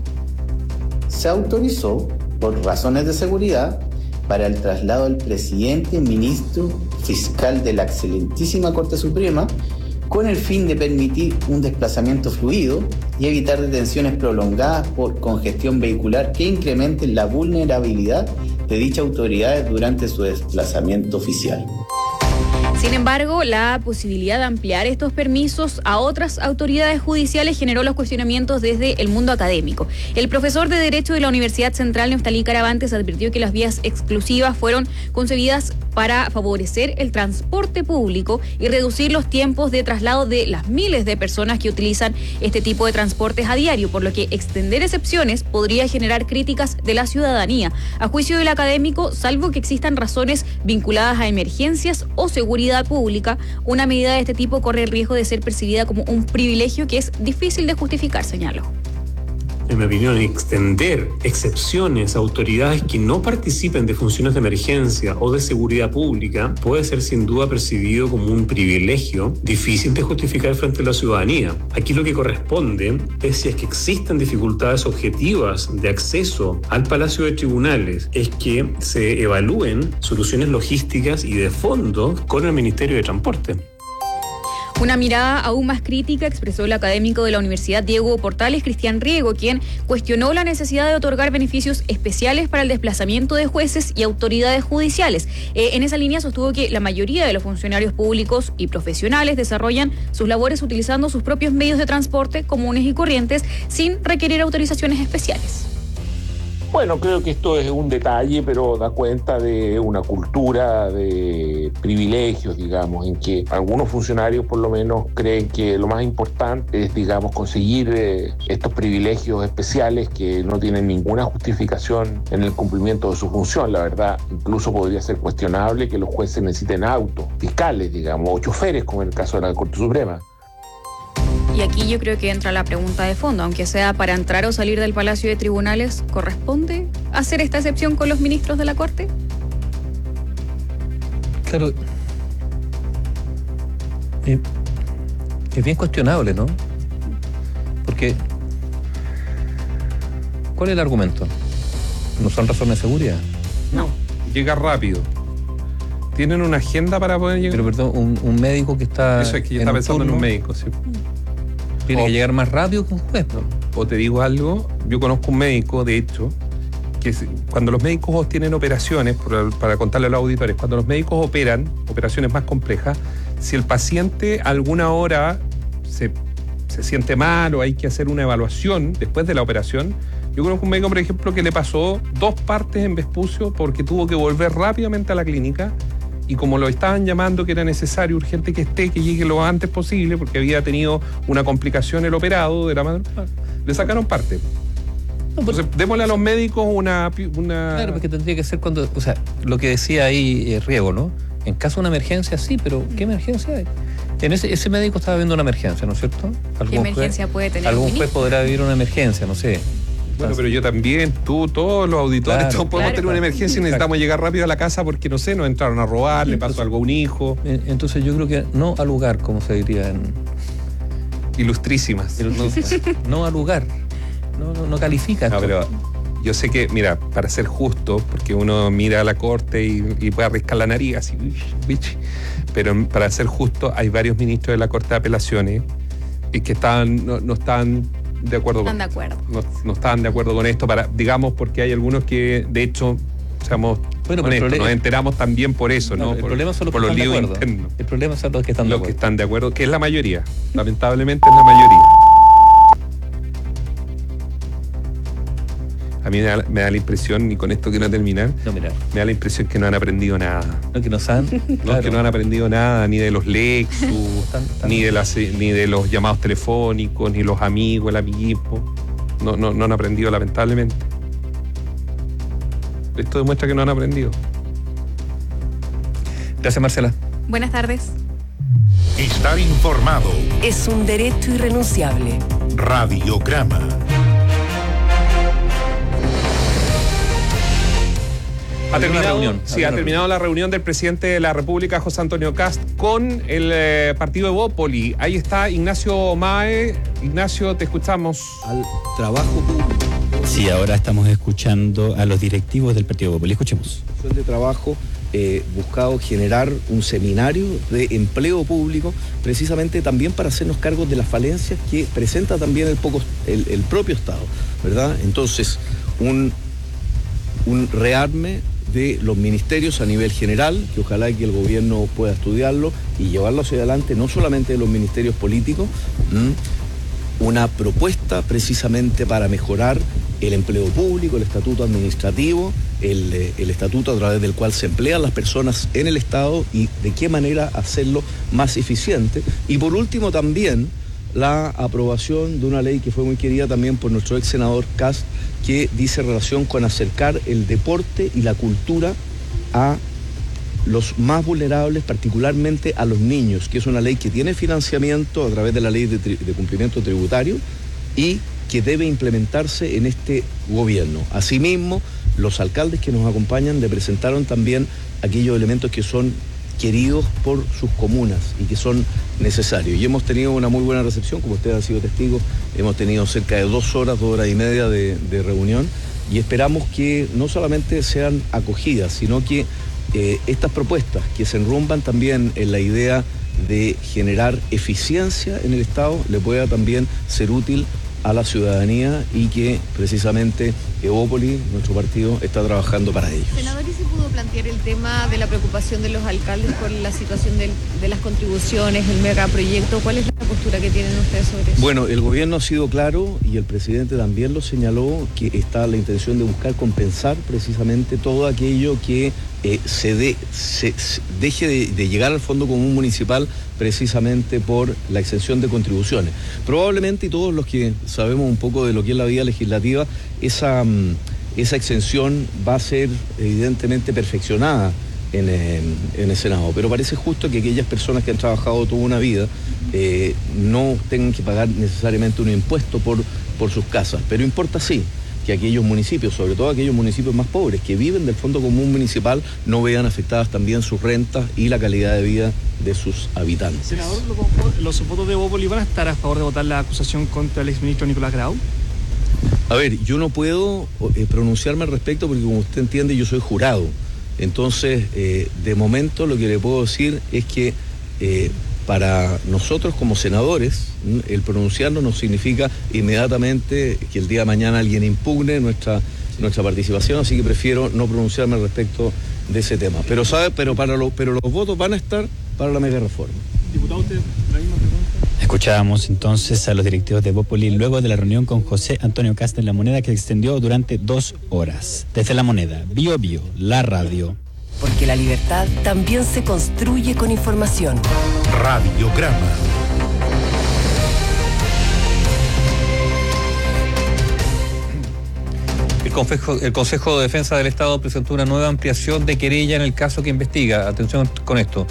Se autorizó por razones de seguridad para el traslado del presidente y ministro fiscal de la excelentísima Corte Suprema con el fin de permitir un desplazamiento fluido y evitar detenciones prolongadas por congestión vehicular que incrementen la vulnerabilidad de dichas autoridades durante su desplazamiento oficial. Sin embargo, la posibilidad de ampliar estos permisos a otras autoridades judiciales generó los cuestionamientos desde el mundo académico. El profesor de Derecho de la Universidad Central, Neftalí Caravantes, advirtió que las vías exclusivas fueron concebidas para favorecer el transporte público y reducir los tiempos de traslado de las miles de personas que utilizan este tipo de transportes a diario, por lo que extender excepciones podría generar críticas de la ciudadanía. A juicio del académico, salvo que existan razones vinculadas a emergencias o seguridad pública, una medida de este tipo corre el riesgo de ser percibida como un privilegio que es difícil de justificar, señaló. En mi opinión, extender excepciones a autoridades que no participen de funciones de emergencia o de seguridad pública puede ser sin duda percibido como un privilegio difícil de justificar frente a la ciudadanía. Aquí lo que corresponde es, si es que existen dificultades objetivas de acceso al Palacio de Tribunales, es que se evalúen soluciones logísticas y de fondo con el Ministerio de Transporte. Una mirada aún más crítica expresó el académico de la Universidad Diego Portales, Cristian Riego, quien cuestionó la necesidad de otorgar beneficios especiales para el desplazamiento de jueces y autoridades judiciales. En esa línea sostuvo que la mayoría de los funcionarios públicos y profesionales desarrollan sus labores utilizando sus propios medios de transporte comunes y corrientes sin requerir autorizaciones especiales. Bueno, creo que esto es un detalle, pero da cuenta de una cultura de privilegios, digamos, en que algunos funcionarios por lo menos creen que lo más importante es, digamos, conseguir estos privilegios especiales que no tienen ninguna justificación en el cumplimiento de su función. La verdad, incluso podría ser cuestionable que los jueces necesiten autos, fiscales, digamos, o choferes, como en el caso de la Corte Suprema. Y aquí yo creo que entra la pregunta de fondo, aunque sea para entrar o salir del Palacio de Tribunales, ¿corresponde hacer esta excepción con los ministros de la Corte? Claro, es bien cuestionable, ¿no? Porque, ¿cuál es el argumento? ¿No son razones de seguridad? No, llega rápido. ¿Tienen una agenda para poder llegar? Pero perdón, un médico que está... Eso es que yo estaba pensando en un médico, sí. Tiene que llegar más rápido que un juez, ¿no? O te digo algo, yo conozco un médico, de hecho, que cuando los médicos tienen operaciones, para contarle a los auditores, cuando los médicos operan operaciones más complejas, si el paciente alguna hora se siente mal o hay que hacer una evaluación después de la operación, yo conozco un médico, por ejemplo, que le pasó 2 partes en Vespucio porque tuvo que volver rápidamente a la clínica. Y como lo estaban llamando que era necesario, urgente que llegue lo antes posible, porque había tenido una complicación el operado de la madrugada, le sacaron parte. Entonces, démosle a los médicos una... Claro, porque tendría que ser cuando... O sea, lo que decía ahí Riego, ¿no? En caso de una emergencia, sí, pero ¿qué emergencia hay? En ese médico estaba viendo una emergencia, ¿no es cierto? ¿Qué emergencia puede tener? Algún juez podrá vivir una emergencia, no sé. Bueno, pero yo también, tú, todos los auditores, todos podemos tener una emergencia y necesitamos llegar rápido a la casa porque, no sé, nos entraron a robar, le pasó algo a un hijo. Entonces yo creo que no al lugar, como se diría en... Ilustrísimas. No al lugar. No califica. No, pero yo sé que, mira, para ser justo, porque uno mira a la corte y puede arriscar la nariz así, pero para ser justo, hay varios ministros de la Corte de Apelaciones y que no están de acuerdo Están de acuerdo. No estaban de acuerdo con esto, digamos, porque hay algunos que, de hecho, seamos honestos, nos enteramos también por eso, ¿no? El problema son los que por están los de líos acuerdo. internos. El problema son los que están de acuerdo. Los que están de acuerdo, que es la mayoría. Lamentablemente es la mayoría. A mí me da la impresión, y con esto quiero terminar, me da la impresión que no han aprendido nada. No, que no saben. Claro. Que no han aprendido nada, ni de los Lexus, ni de los llamados telefónicos, ni los amigos, el amiguismo. No han aprendido, lamentablemente. Esto demuestra que no han aprendido. Gracias, Marcela. Buenas tardes. Estar informado. Es un derecho irrenunciable. Radiograma. Ha terminado la reunión del presidente de la República, José Antonio Kast, con el partido Evópoli. Ahí está Ignacio Mae. Ignacio, te escuchamos. Al trabajo público. Sí, ahora estamos escuchando a los directivos del partido Evópoli. Escuchemos. De trabajo buscado generar un seminario de empleo público, precisamente también para hacernos cargo de las falencias que presenta también el propio Estado, ¿verdad? Entonces, un rearme de los ministerios a nivel general, que ojalá que el gobierno pueda estudiarlo y llevarlo hacia adelante, no solamente de los ministerios políticos, una propuesta precisamente para mejorar el empleo público, el estatuto administrativo, el estatuto a través del cual se emplean las personas en el Estado y de qué manera hacerlo más eficiente. Y por último también la aprobación de una ley que fue muy querida también por nuestro ex senador Kast, que dice relación con acercar el deporte y la cultura a los más vulnerables, particularmente a los niños, que es una ley que tiene financiamiento a través de la ley de cumplimiento tributario y que debe implementarse en este gobierno. Asimismo, los alcaldes que nos acompañan le presentaron también aquellos elementos que son queridos por sus comunas y que son necesarios. Y hemos tenido una muy buena recepción, como usted ha sido testigo, hemos tenido cerca de 2 horas y media de reunión y esperamos que no solamente sean acogidas, sino que estas propuestas que se enrumban también en la idea de generar eficiencia en el Estado le pueda también ser útil a la ciudadanía y que precisamente Evópoli, nuestro partido, está trabajando para ello. Senador, ¿y se pudo plantear el tema de la preocupación de los alcaldes por la situación de las contribuciones, el megaproyecto? ¿Cuál es la postura que tienen ustedes sobre eso? Bueno, el gobierno ha sido claro y el presidente también lo señaló, que está la intención de buscar compensar precisamente todo aquello que deje de llegar al Fondo Común Municipal precisamente por la exención de contribuciones. Probablemente, y todos los que sabemos un poco de lo que es la vida legislativa, esa exención va a ser evidentemente perfeccionada en el Senado, pero parece justo que aquellas personas que han trabajado toda una vida no tengan que pagar necesariamente un impuesto por sus casas, pero importa sí que aquellos municipios, sobre todo aquellos municipios más pobres que viven del Fondo Común Municipal, no vean afectadas también sus rentas y la calidad de vida de sus habitantes. Senador, ¿los votos de Evópoli van a estar a favor de votar la acusación contra el exministro Nicolás Grau? A ver, yo no puedo pronunciarme al respecto porque, como usted entiende, yo soy jurado. Entonces, de momento lo que le puedo decir es que para nosotros como senadores, el pronunciarnos no significa inmediatamente que el día de mañana alguien impugne nuestra participación, así que prefiero no pronunciarme al respecto de ese tema. Pero los votos van a estar para la mega reforma. Diputado, usted, la misma pregunta. Escuchábamos entonces a los directivos de Evópoli luego de la reunión con José Antonio Kast en La Moneda, que se extendió durante 2 horas. Desde La Moneda, Bio Bio, la radio. Porque la libertad también se construye con información. Radiograma. El Consejo de Defensa del Estado presentó una nueva ampliación de querella en el caso que investiga, atención con esto,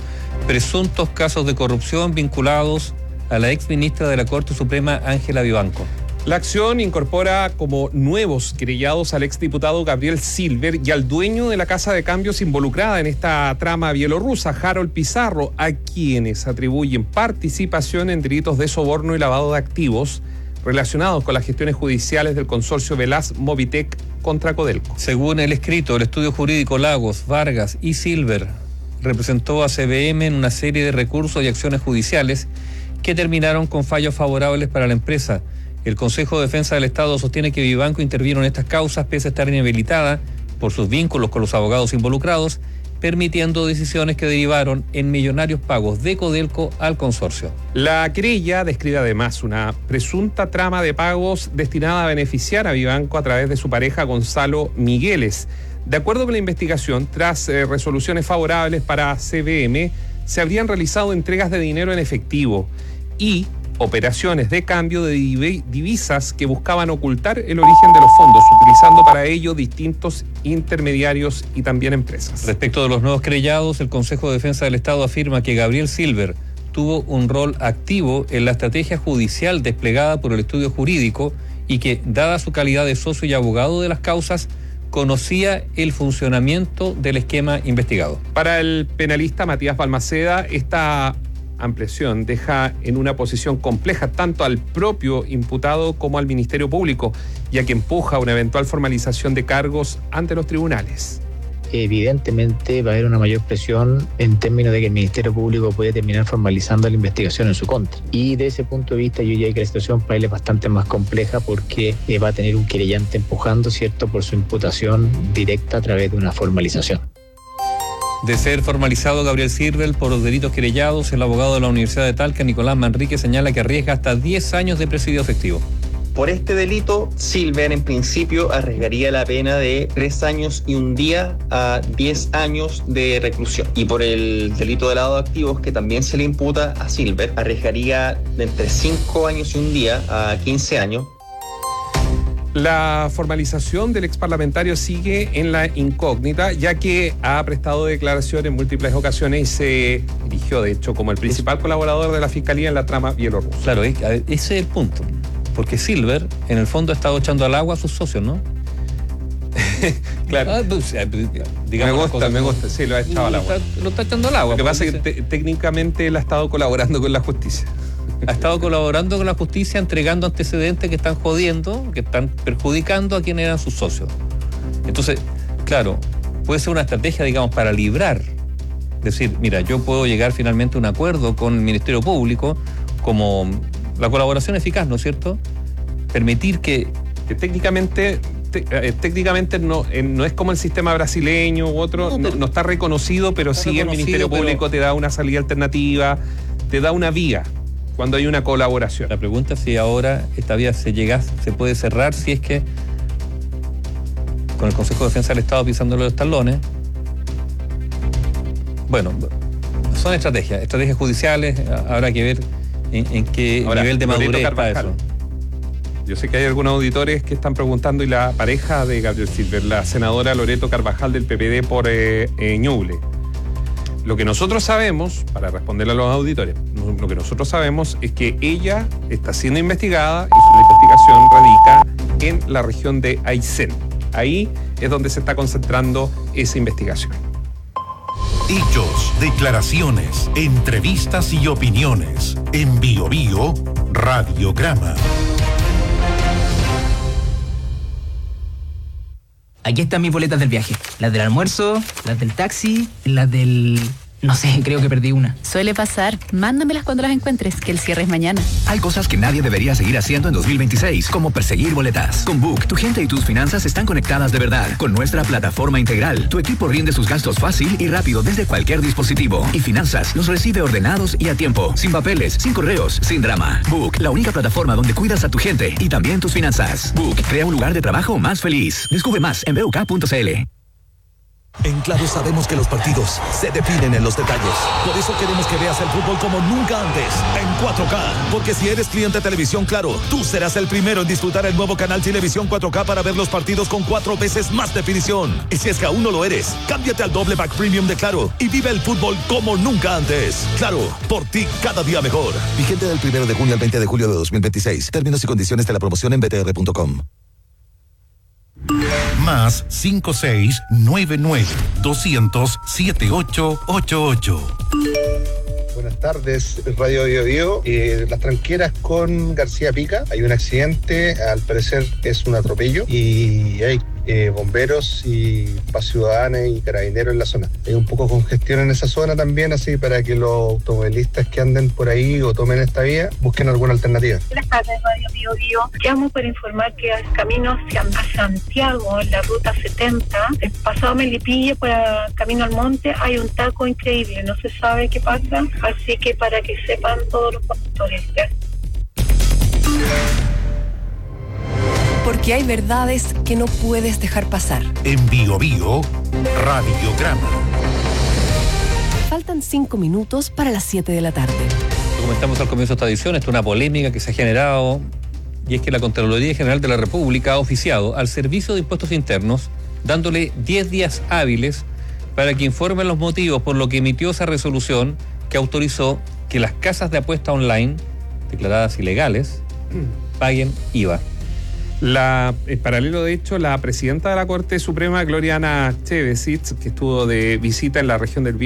presuntos casos de corrupción vinculados a la ex ministra de la Corte Suprema, Ángela Vivanco. La acción incorpora como nuevos querellados al exdiputado Gabriel Silver y al dueño de la casa de cambios involucrada en esta trama bielorrusa, Harold Pizarro, a quienes atribuyen participación en delitos de soborno y lavado de activos relacionados con las gestiones judiciales del consorcio Velas Movitec contra Codelco. Según el escrito, el estudio jurídico Lagos, Vargas y Silver representó a CVM en una serie de recursos y acciones judiciales que terminaron con fallos favorables para la empresa. El Consejo de Defensa del Estado sostiene que Vivanco intervino en estas causas pese a estar inhabilitada por sus vínculos con los abogados involucrados, permitiendo decisiones que derivaron en millonarios pagos de Codelco al consorcio. La querella describe además una presunta trama de pagos destinada a beneficiar a Vivanco a través de su pareja Gonzalo Migueles. De acuerdo con la investigación, tras resoluciones favorables para CVM, se habrían realizado entregas de dinero en efectivo y operaciones de cambio de divisas que buscaban ocultar el origen de los fondos, utilizando para ello distintos intermediarios y también empresas. Respecto de los nuevos querellados, el Consejo de Defensa del Estado afirma que Gabriel Silver tuvo un rol activo en la estrategia judicial desplegada por el estudio jurídico y que, dada su calidad de socio y abogado de las causas, conocía el funcionamiento del esquema investigado. Para el penalista Matías Balmaceda, esta ampliación deja en una posición compleja tanto al propio imputado como al Ministerio Público, ya que empuja una eventual formalización de cargos ante los tribunales. Evidentemente va a haber una mayor presión en términos de que el Ministerio Público puede terminar formalizando la investigación en su contra. Y de ese punto de vista yo diría que la situación para él es bastante más compleja porque va a tener un querellante empujando, ¿cierto?, por su imputación directa a través de una formalización. De ser formalizado Gabriel Silver por los delitos querellados, el abogado de la Universidad de Talca, Nicolás Manrique, señala que arriesga hasta 10 años de presidio efectivo. Por este delito, Silver en principio arriesgaría la pena de 3 años y un día a 10 años de reclusión. Y por el delito de lavado de activos, que también se le imputa a Silver, arriesgaría de entre 5 años y un día a 15 años. La formalización del exparlamentario sigue en la incógnita, ya que ha prestado declaración en múltiples ocasiones y se erigió, de hecho, como el principal colaborador de la Fiscalía en la trama bielorrusa. Claro, ese es el punto. Porque Silver, en el fondo, ha estado echando al agua a sus socios, ¿no? Claro. Me gusta, sí, lo ha echado al agua. Lo está echando al agua. Lo que pasa es que técnicamente él ha estado colaborando con la justicia. Ha estado colaborando con la justicia, entregando antecedentes que están jodiendo, que están perjudicando a quienes eran sus socios. Entonces, claro, puede ser una estrategia, digamos, para librar. Decir, mira, yo puedo llegar finalmente a un acuerdo con el Ministerio Público, como la colaboración eficaz, ¿no es cierto? Permitir que técnicamente no es como el sistema brasileño u otro, no está reconocido, pero sí el Ministerio Público te da una salida alternativa, te da una vía cuando hay una colaboración. La pregunta es si ahora esta vía se puede cerrar si es que con el Consejo de Defensa del Estado pisándole los talones. Bueno, son estrategias judiciales, habrá que ver en qué nivel de madurez para eso. Yo sé que hay algunos auditores que están preguntando, y la pareja de Gabriel Silver, la senadora Loreto Carvajal del PPD por Ñuble. Lo que nosotros sabemos, para responderle a los auditores, lo que nosotros sabemos es que ella está siendo investigada y su investigación radica en la región de Aysén. Ahí es donde se está concentrando esa investigación. Hechos, declaraciones, entrevistas y opiniones. En Bio Bio, Radiograma. Aquí están mis boletas del viaje. Las del almuerzo, las del taxi, las del... No sé, creo que perdí una. Suele pasar. Mándamelas cuando las encuentres, que el cierre es mañana. Hay cosas que nadie debería seguir haciendo en 2026, como perseguir boletas. Con Book, tu gente y tus finanzas están conectadas de verdad. Con nuestra plataforma integral, tu equipo rinde sus gastos fácil y rápido desde cualquier dispositivo. Y finanzas los recibe ordenados y a tiempo. Sin papeles, sin correos, sin drama. Book, la única plataforma donde cuidas a tu gente y también tus finanzas. Book, crea un lugar de trabajo más feliz. Descubre más en BUK.cl. En Claro sabemos que los partidos se definen en los detalles. Por eso queremos que veas el fútbol como nunca antes, en 4K. Porque si eres cliente Televisión Claro, tú serás el primero en disfrutar el nuevo canal Televisión 4K para ver los partidos con 4 veces más definición. Y si es que aún no lo eres, cámbiate al doble pack premium de Claro y vive el fútbol como nunca antes. Claro, por ti cada día mejor. Vigente del 1 de junio al 20 de julio de 2026. Términos y condiciones de la promoción en btr.com. Más 5699-200-7888. Buenas tardes, Radio Bio Bio. Las Tranqueras con García Pica. Hay un accidente, al parecer es un atropello y hay bomberos y paz ciudadana y carabineros en la zona. Hay un poco de congestión en esa zona también, así para que los automovilistas que anden por ahí o tomen esta vía busquen alguna alternativa. Buenas tardes, Radio Bio Bio. Llamo para informar que al camino hacia Santiago, en la ruta 70, pasado Melipilla para camino al monte, hay un taco increíble, no se sabe qué pasa, así que para que sepan todos los conductores. Porque hay verdades que no puedes dejar pasar. En Bio Bio, Radiograma. Faltan 5 minutos para las 7 de la tarde. Lo comentamos al comienzo de esta edición, esto es una polémica que se ha generado, y es que la Contraloría General de la República ha oficiado al Servicio de Impuestos Internos, dándole 10 días hábiles para que informe los motivos por lo que emitió esa resolución que autorizó que las casas de apuesta online, declaradas ilegales, paguen IVA. En paralelo, de hecho, la presidenta de la Corte Suprema, Gloriana Chevesic, que estuvo de visita en la región del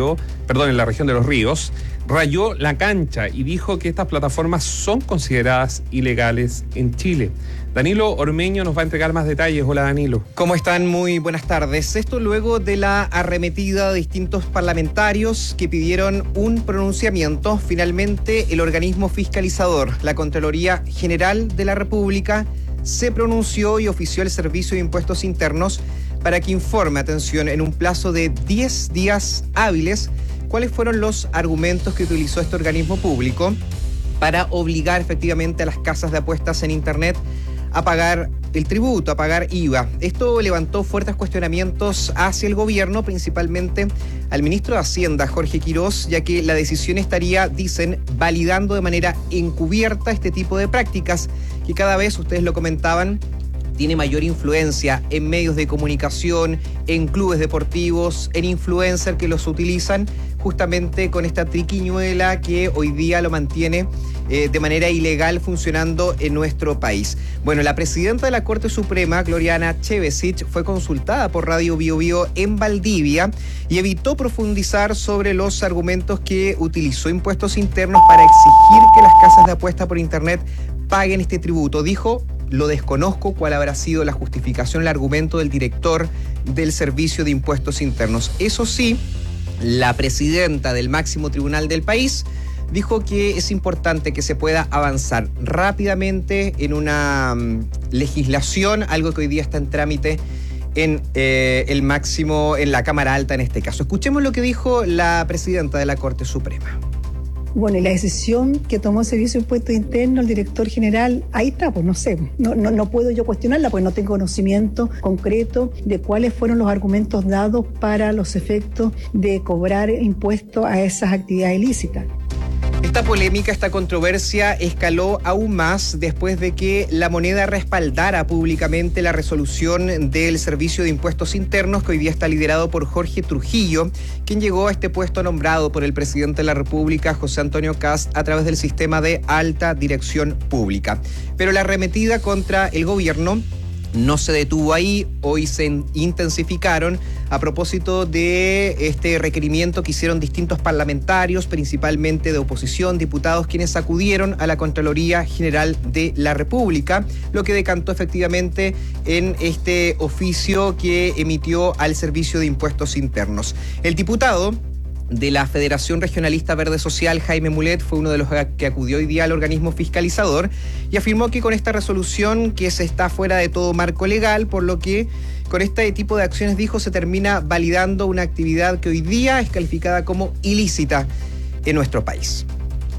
en la región de Los Ríos, rayó la cancha y dijo que estas plataformas son consideradas ilegales en Chile. Danilo Ormeño nos va a entregar más detalles. Hola, Danilo. ¿Cómo están? Muy buenas tardes. Esto luego de la arremetida de distintos parlamentarios que pidieron un pronunciamiento. Finalmente, el organismo fiscalizador, la Contraloría General de la República, se pronunció y ofició el Servicio de Impuestos Internos para que informe, atención, en un plazo de 10 días hábiles, cuáles fueron los argumentos que utilizó este organismo público para obligar efectivamente a las casas de apuestas en Internet a pagar el tributo, a pagar IVA. Esto levantó fuertes cuestionamientos hacia el gobierno, principalmente al ministro de Hacienda, Jorge Quirós, ya que la decisión estaría, dicen, validando de manera encubierta este tipo de prácticas que cada vez, ustedes lo comentaban, tiene mayor influencia en medios de comunicación, en clubes deportivos, en influencers que los utilizan justamente con esta triquiñuela que hoy día lo mantiene de manera ilegal funcionando en nuestro país. Bueno, la presidenta de la Corte Suprema, Gloriana Chevesic, fue consultada por Radio Bio Bio en Valdivia y evitó profundizar sobre los argumentos que utilizó Impuestos Internos para exigir que las casas de apuesta por Internet paguen este tributo. Dijo: lo desconozco cuál habrá sido la justificación, el argumento del director del Servicio de Impuestos Internos. Eso sí, la presidenta del máximo tribunal del país dijo que es importante que se pueda avanzar rápidamente en una legislación, algo que hoy día está en trámite en el máximo, en la Cámara Alta en este caso. Escuchemos lo que dijo la presidenta de la Corte Suprema. Bueno, y la decisión que tomó el Servicio de Impuestos Internos, el director general, ahí está, pues no sé, no puedo yo cuestionarla, pues no tengo conocimiento concreto de cuáles fueron los argumentos dados para los efectos de cobrar impuestos a esas actividades ilícitas. Esta polémica, esta controversia escaló aún más después de que La Moneda respaldara públicamente la resolución del Servicio de Impuestos Internos, que hoy día está liderado por Jorge Trujillo, quien llegó a este puesto nombrado por el presidente de la República, José Antonio Kast, a través del sistema de alta dirección pública. Pero la arremetida contra el gobierno no se detuvo ahí, hoy se intensificaron a propósito de este requerimiento que hicieron distintos parlamentarios, principalmente de oposición, diputados, quienes acudieron a la Contraloría General de la República, lo que decantó efectivamente en este oficio que emitió al Servicio de Impuestos Internos. El diputado de la Federación Regionalista Verde Social, Jaime Mulet, fue uno de los que acudió hoy día al organismo fiscalizador y afirmó que con esta resolución que se está fuera de todo marco legal, por lo que con este tipo de acciones, dijo, se termina validando una actividad que hoy día es calificada como ilícita en nuestro país.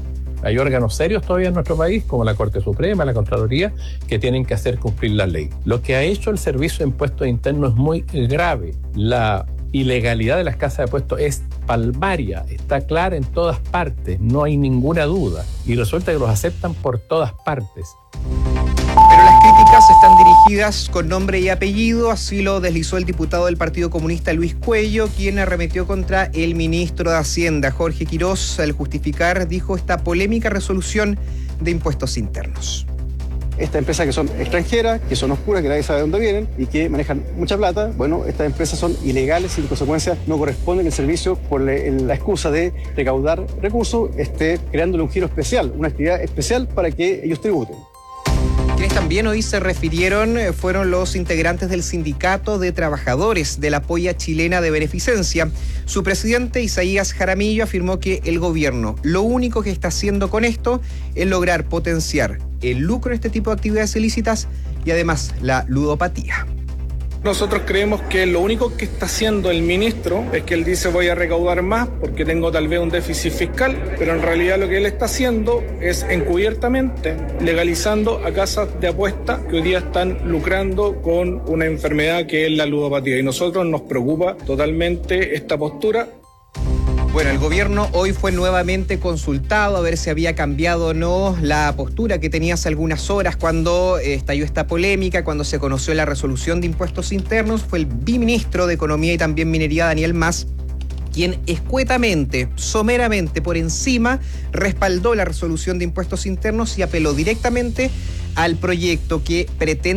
Hay órganos serios todavía en nuestro país, como la Corte Suprema, la Contraloría, que tienen que hacer cumplir la ley. Lo que ha hecho el Servicio de Impuestos Internos es muy grave. La ilegalidad de las casas de apuestos es palmaria, está clara en todas partes, no hay ninguna duda. Y resulta que los aceptan por todas partes. Pero las críticas están dirigidas con nombre y apellido, así lo deslizó el diputado del Partido Comunista Luis Cuello, quien arremetió contra el ministro de Hacienda, Jorge Quirós, al justificar, dijo, esta polémica resolución de impuestos internos. Estas empresas que son extranjeras, que son oscuras, que nadie sabe de dónde vienen y que manejan mucha plata, bueno, estas empresas son ilegales y en consecuencia no corresponden el servicio por la excusa de recaudar recursos, creándole un giro especial, una actividad especial para que ellos tributen. Quienes también hoy se refirieron fueron los integrantes del Sindicato de Trabajadores de la Polla Chilena de Beneficencia. Su presidente, Isaías Jaramillo, afirmó que el gobierno lo único que está haciendo con esto es lograr potenciar el lucro de este tipo de actividades ilícitas y además la ludopatía. Nosotros creemos que lo único que está haciendo el ministro es que él dice voy a recaudar más porque tengo tal vez un déficit fiscal, pero en realidad lo que él está haciendo es encubiertamente legalizando a casas de apuesta que hoy día están lucrando con una enfermedad que es la ludopatía y nosotros nos preocupa totalmente esta postura. Bueno, el gobierno hoy fue nuevamente consultado a ver si había cambiado o no la postura que tenía hace algunas horas cuando estalló esta polémica, cuando se conoció la resolución de impuestos internos. Fue el viceministro de Economía y también Minería, Daniel Mas, quien escuetamente, someramente, por encima, respaldó la resolución de impuestos internos y apeló directamente al proyecto que pretende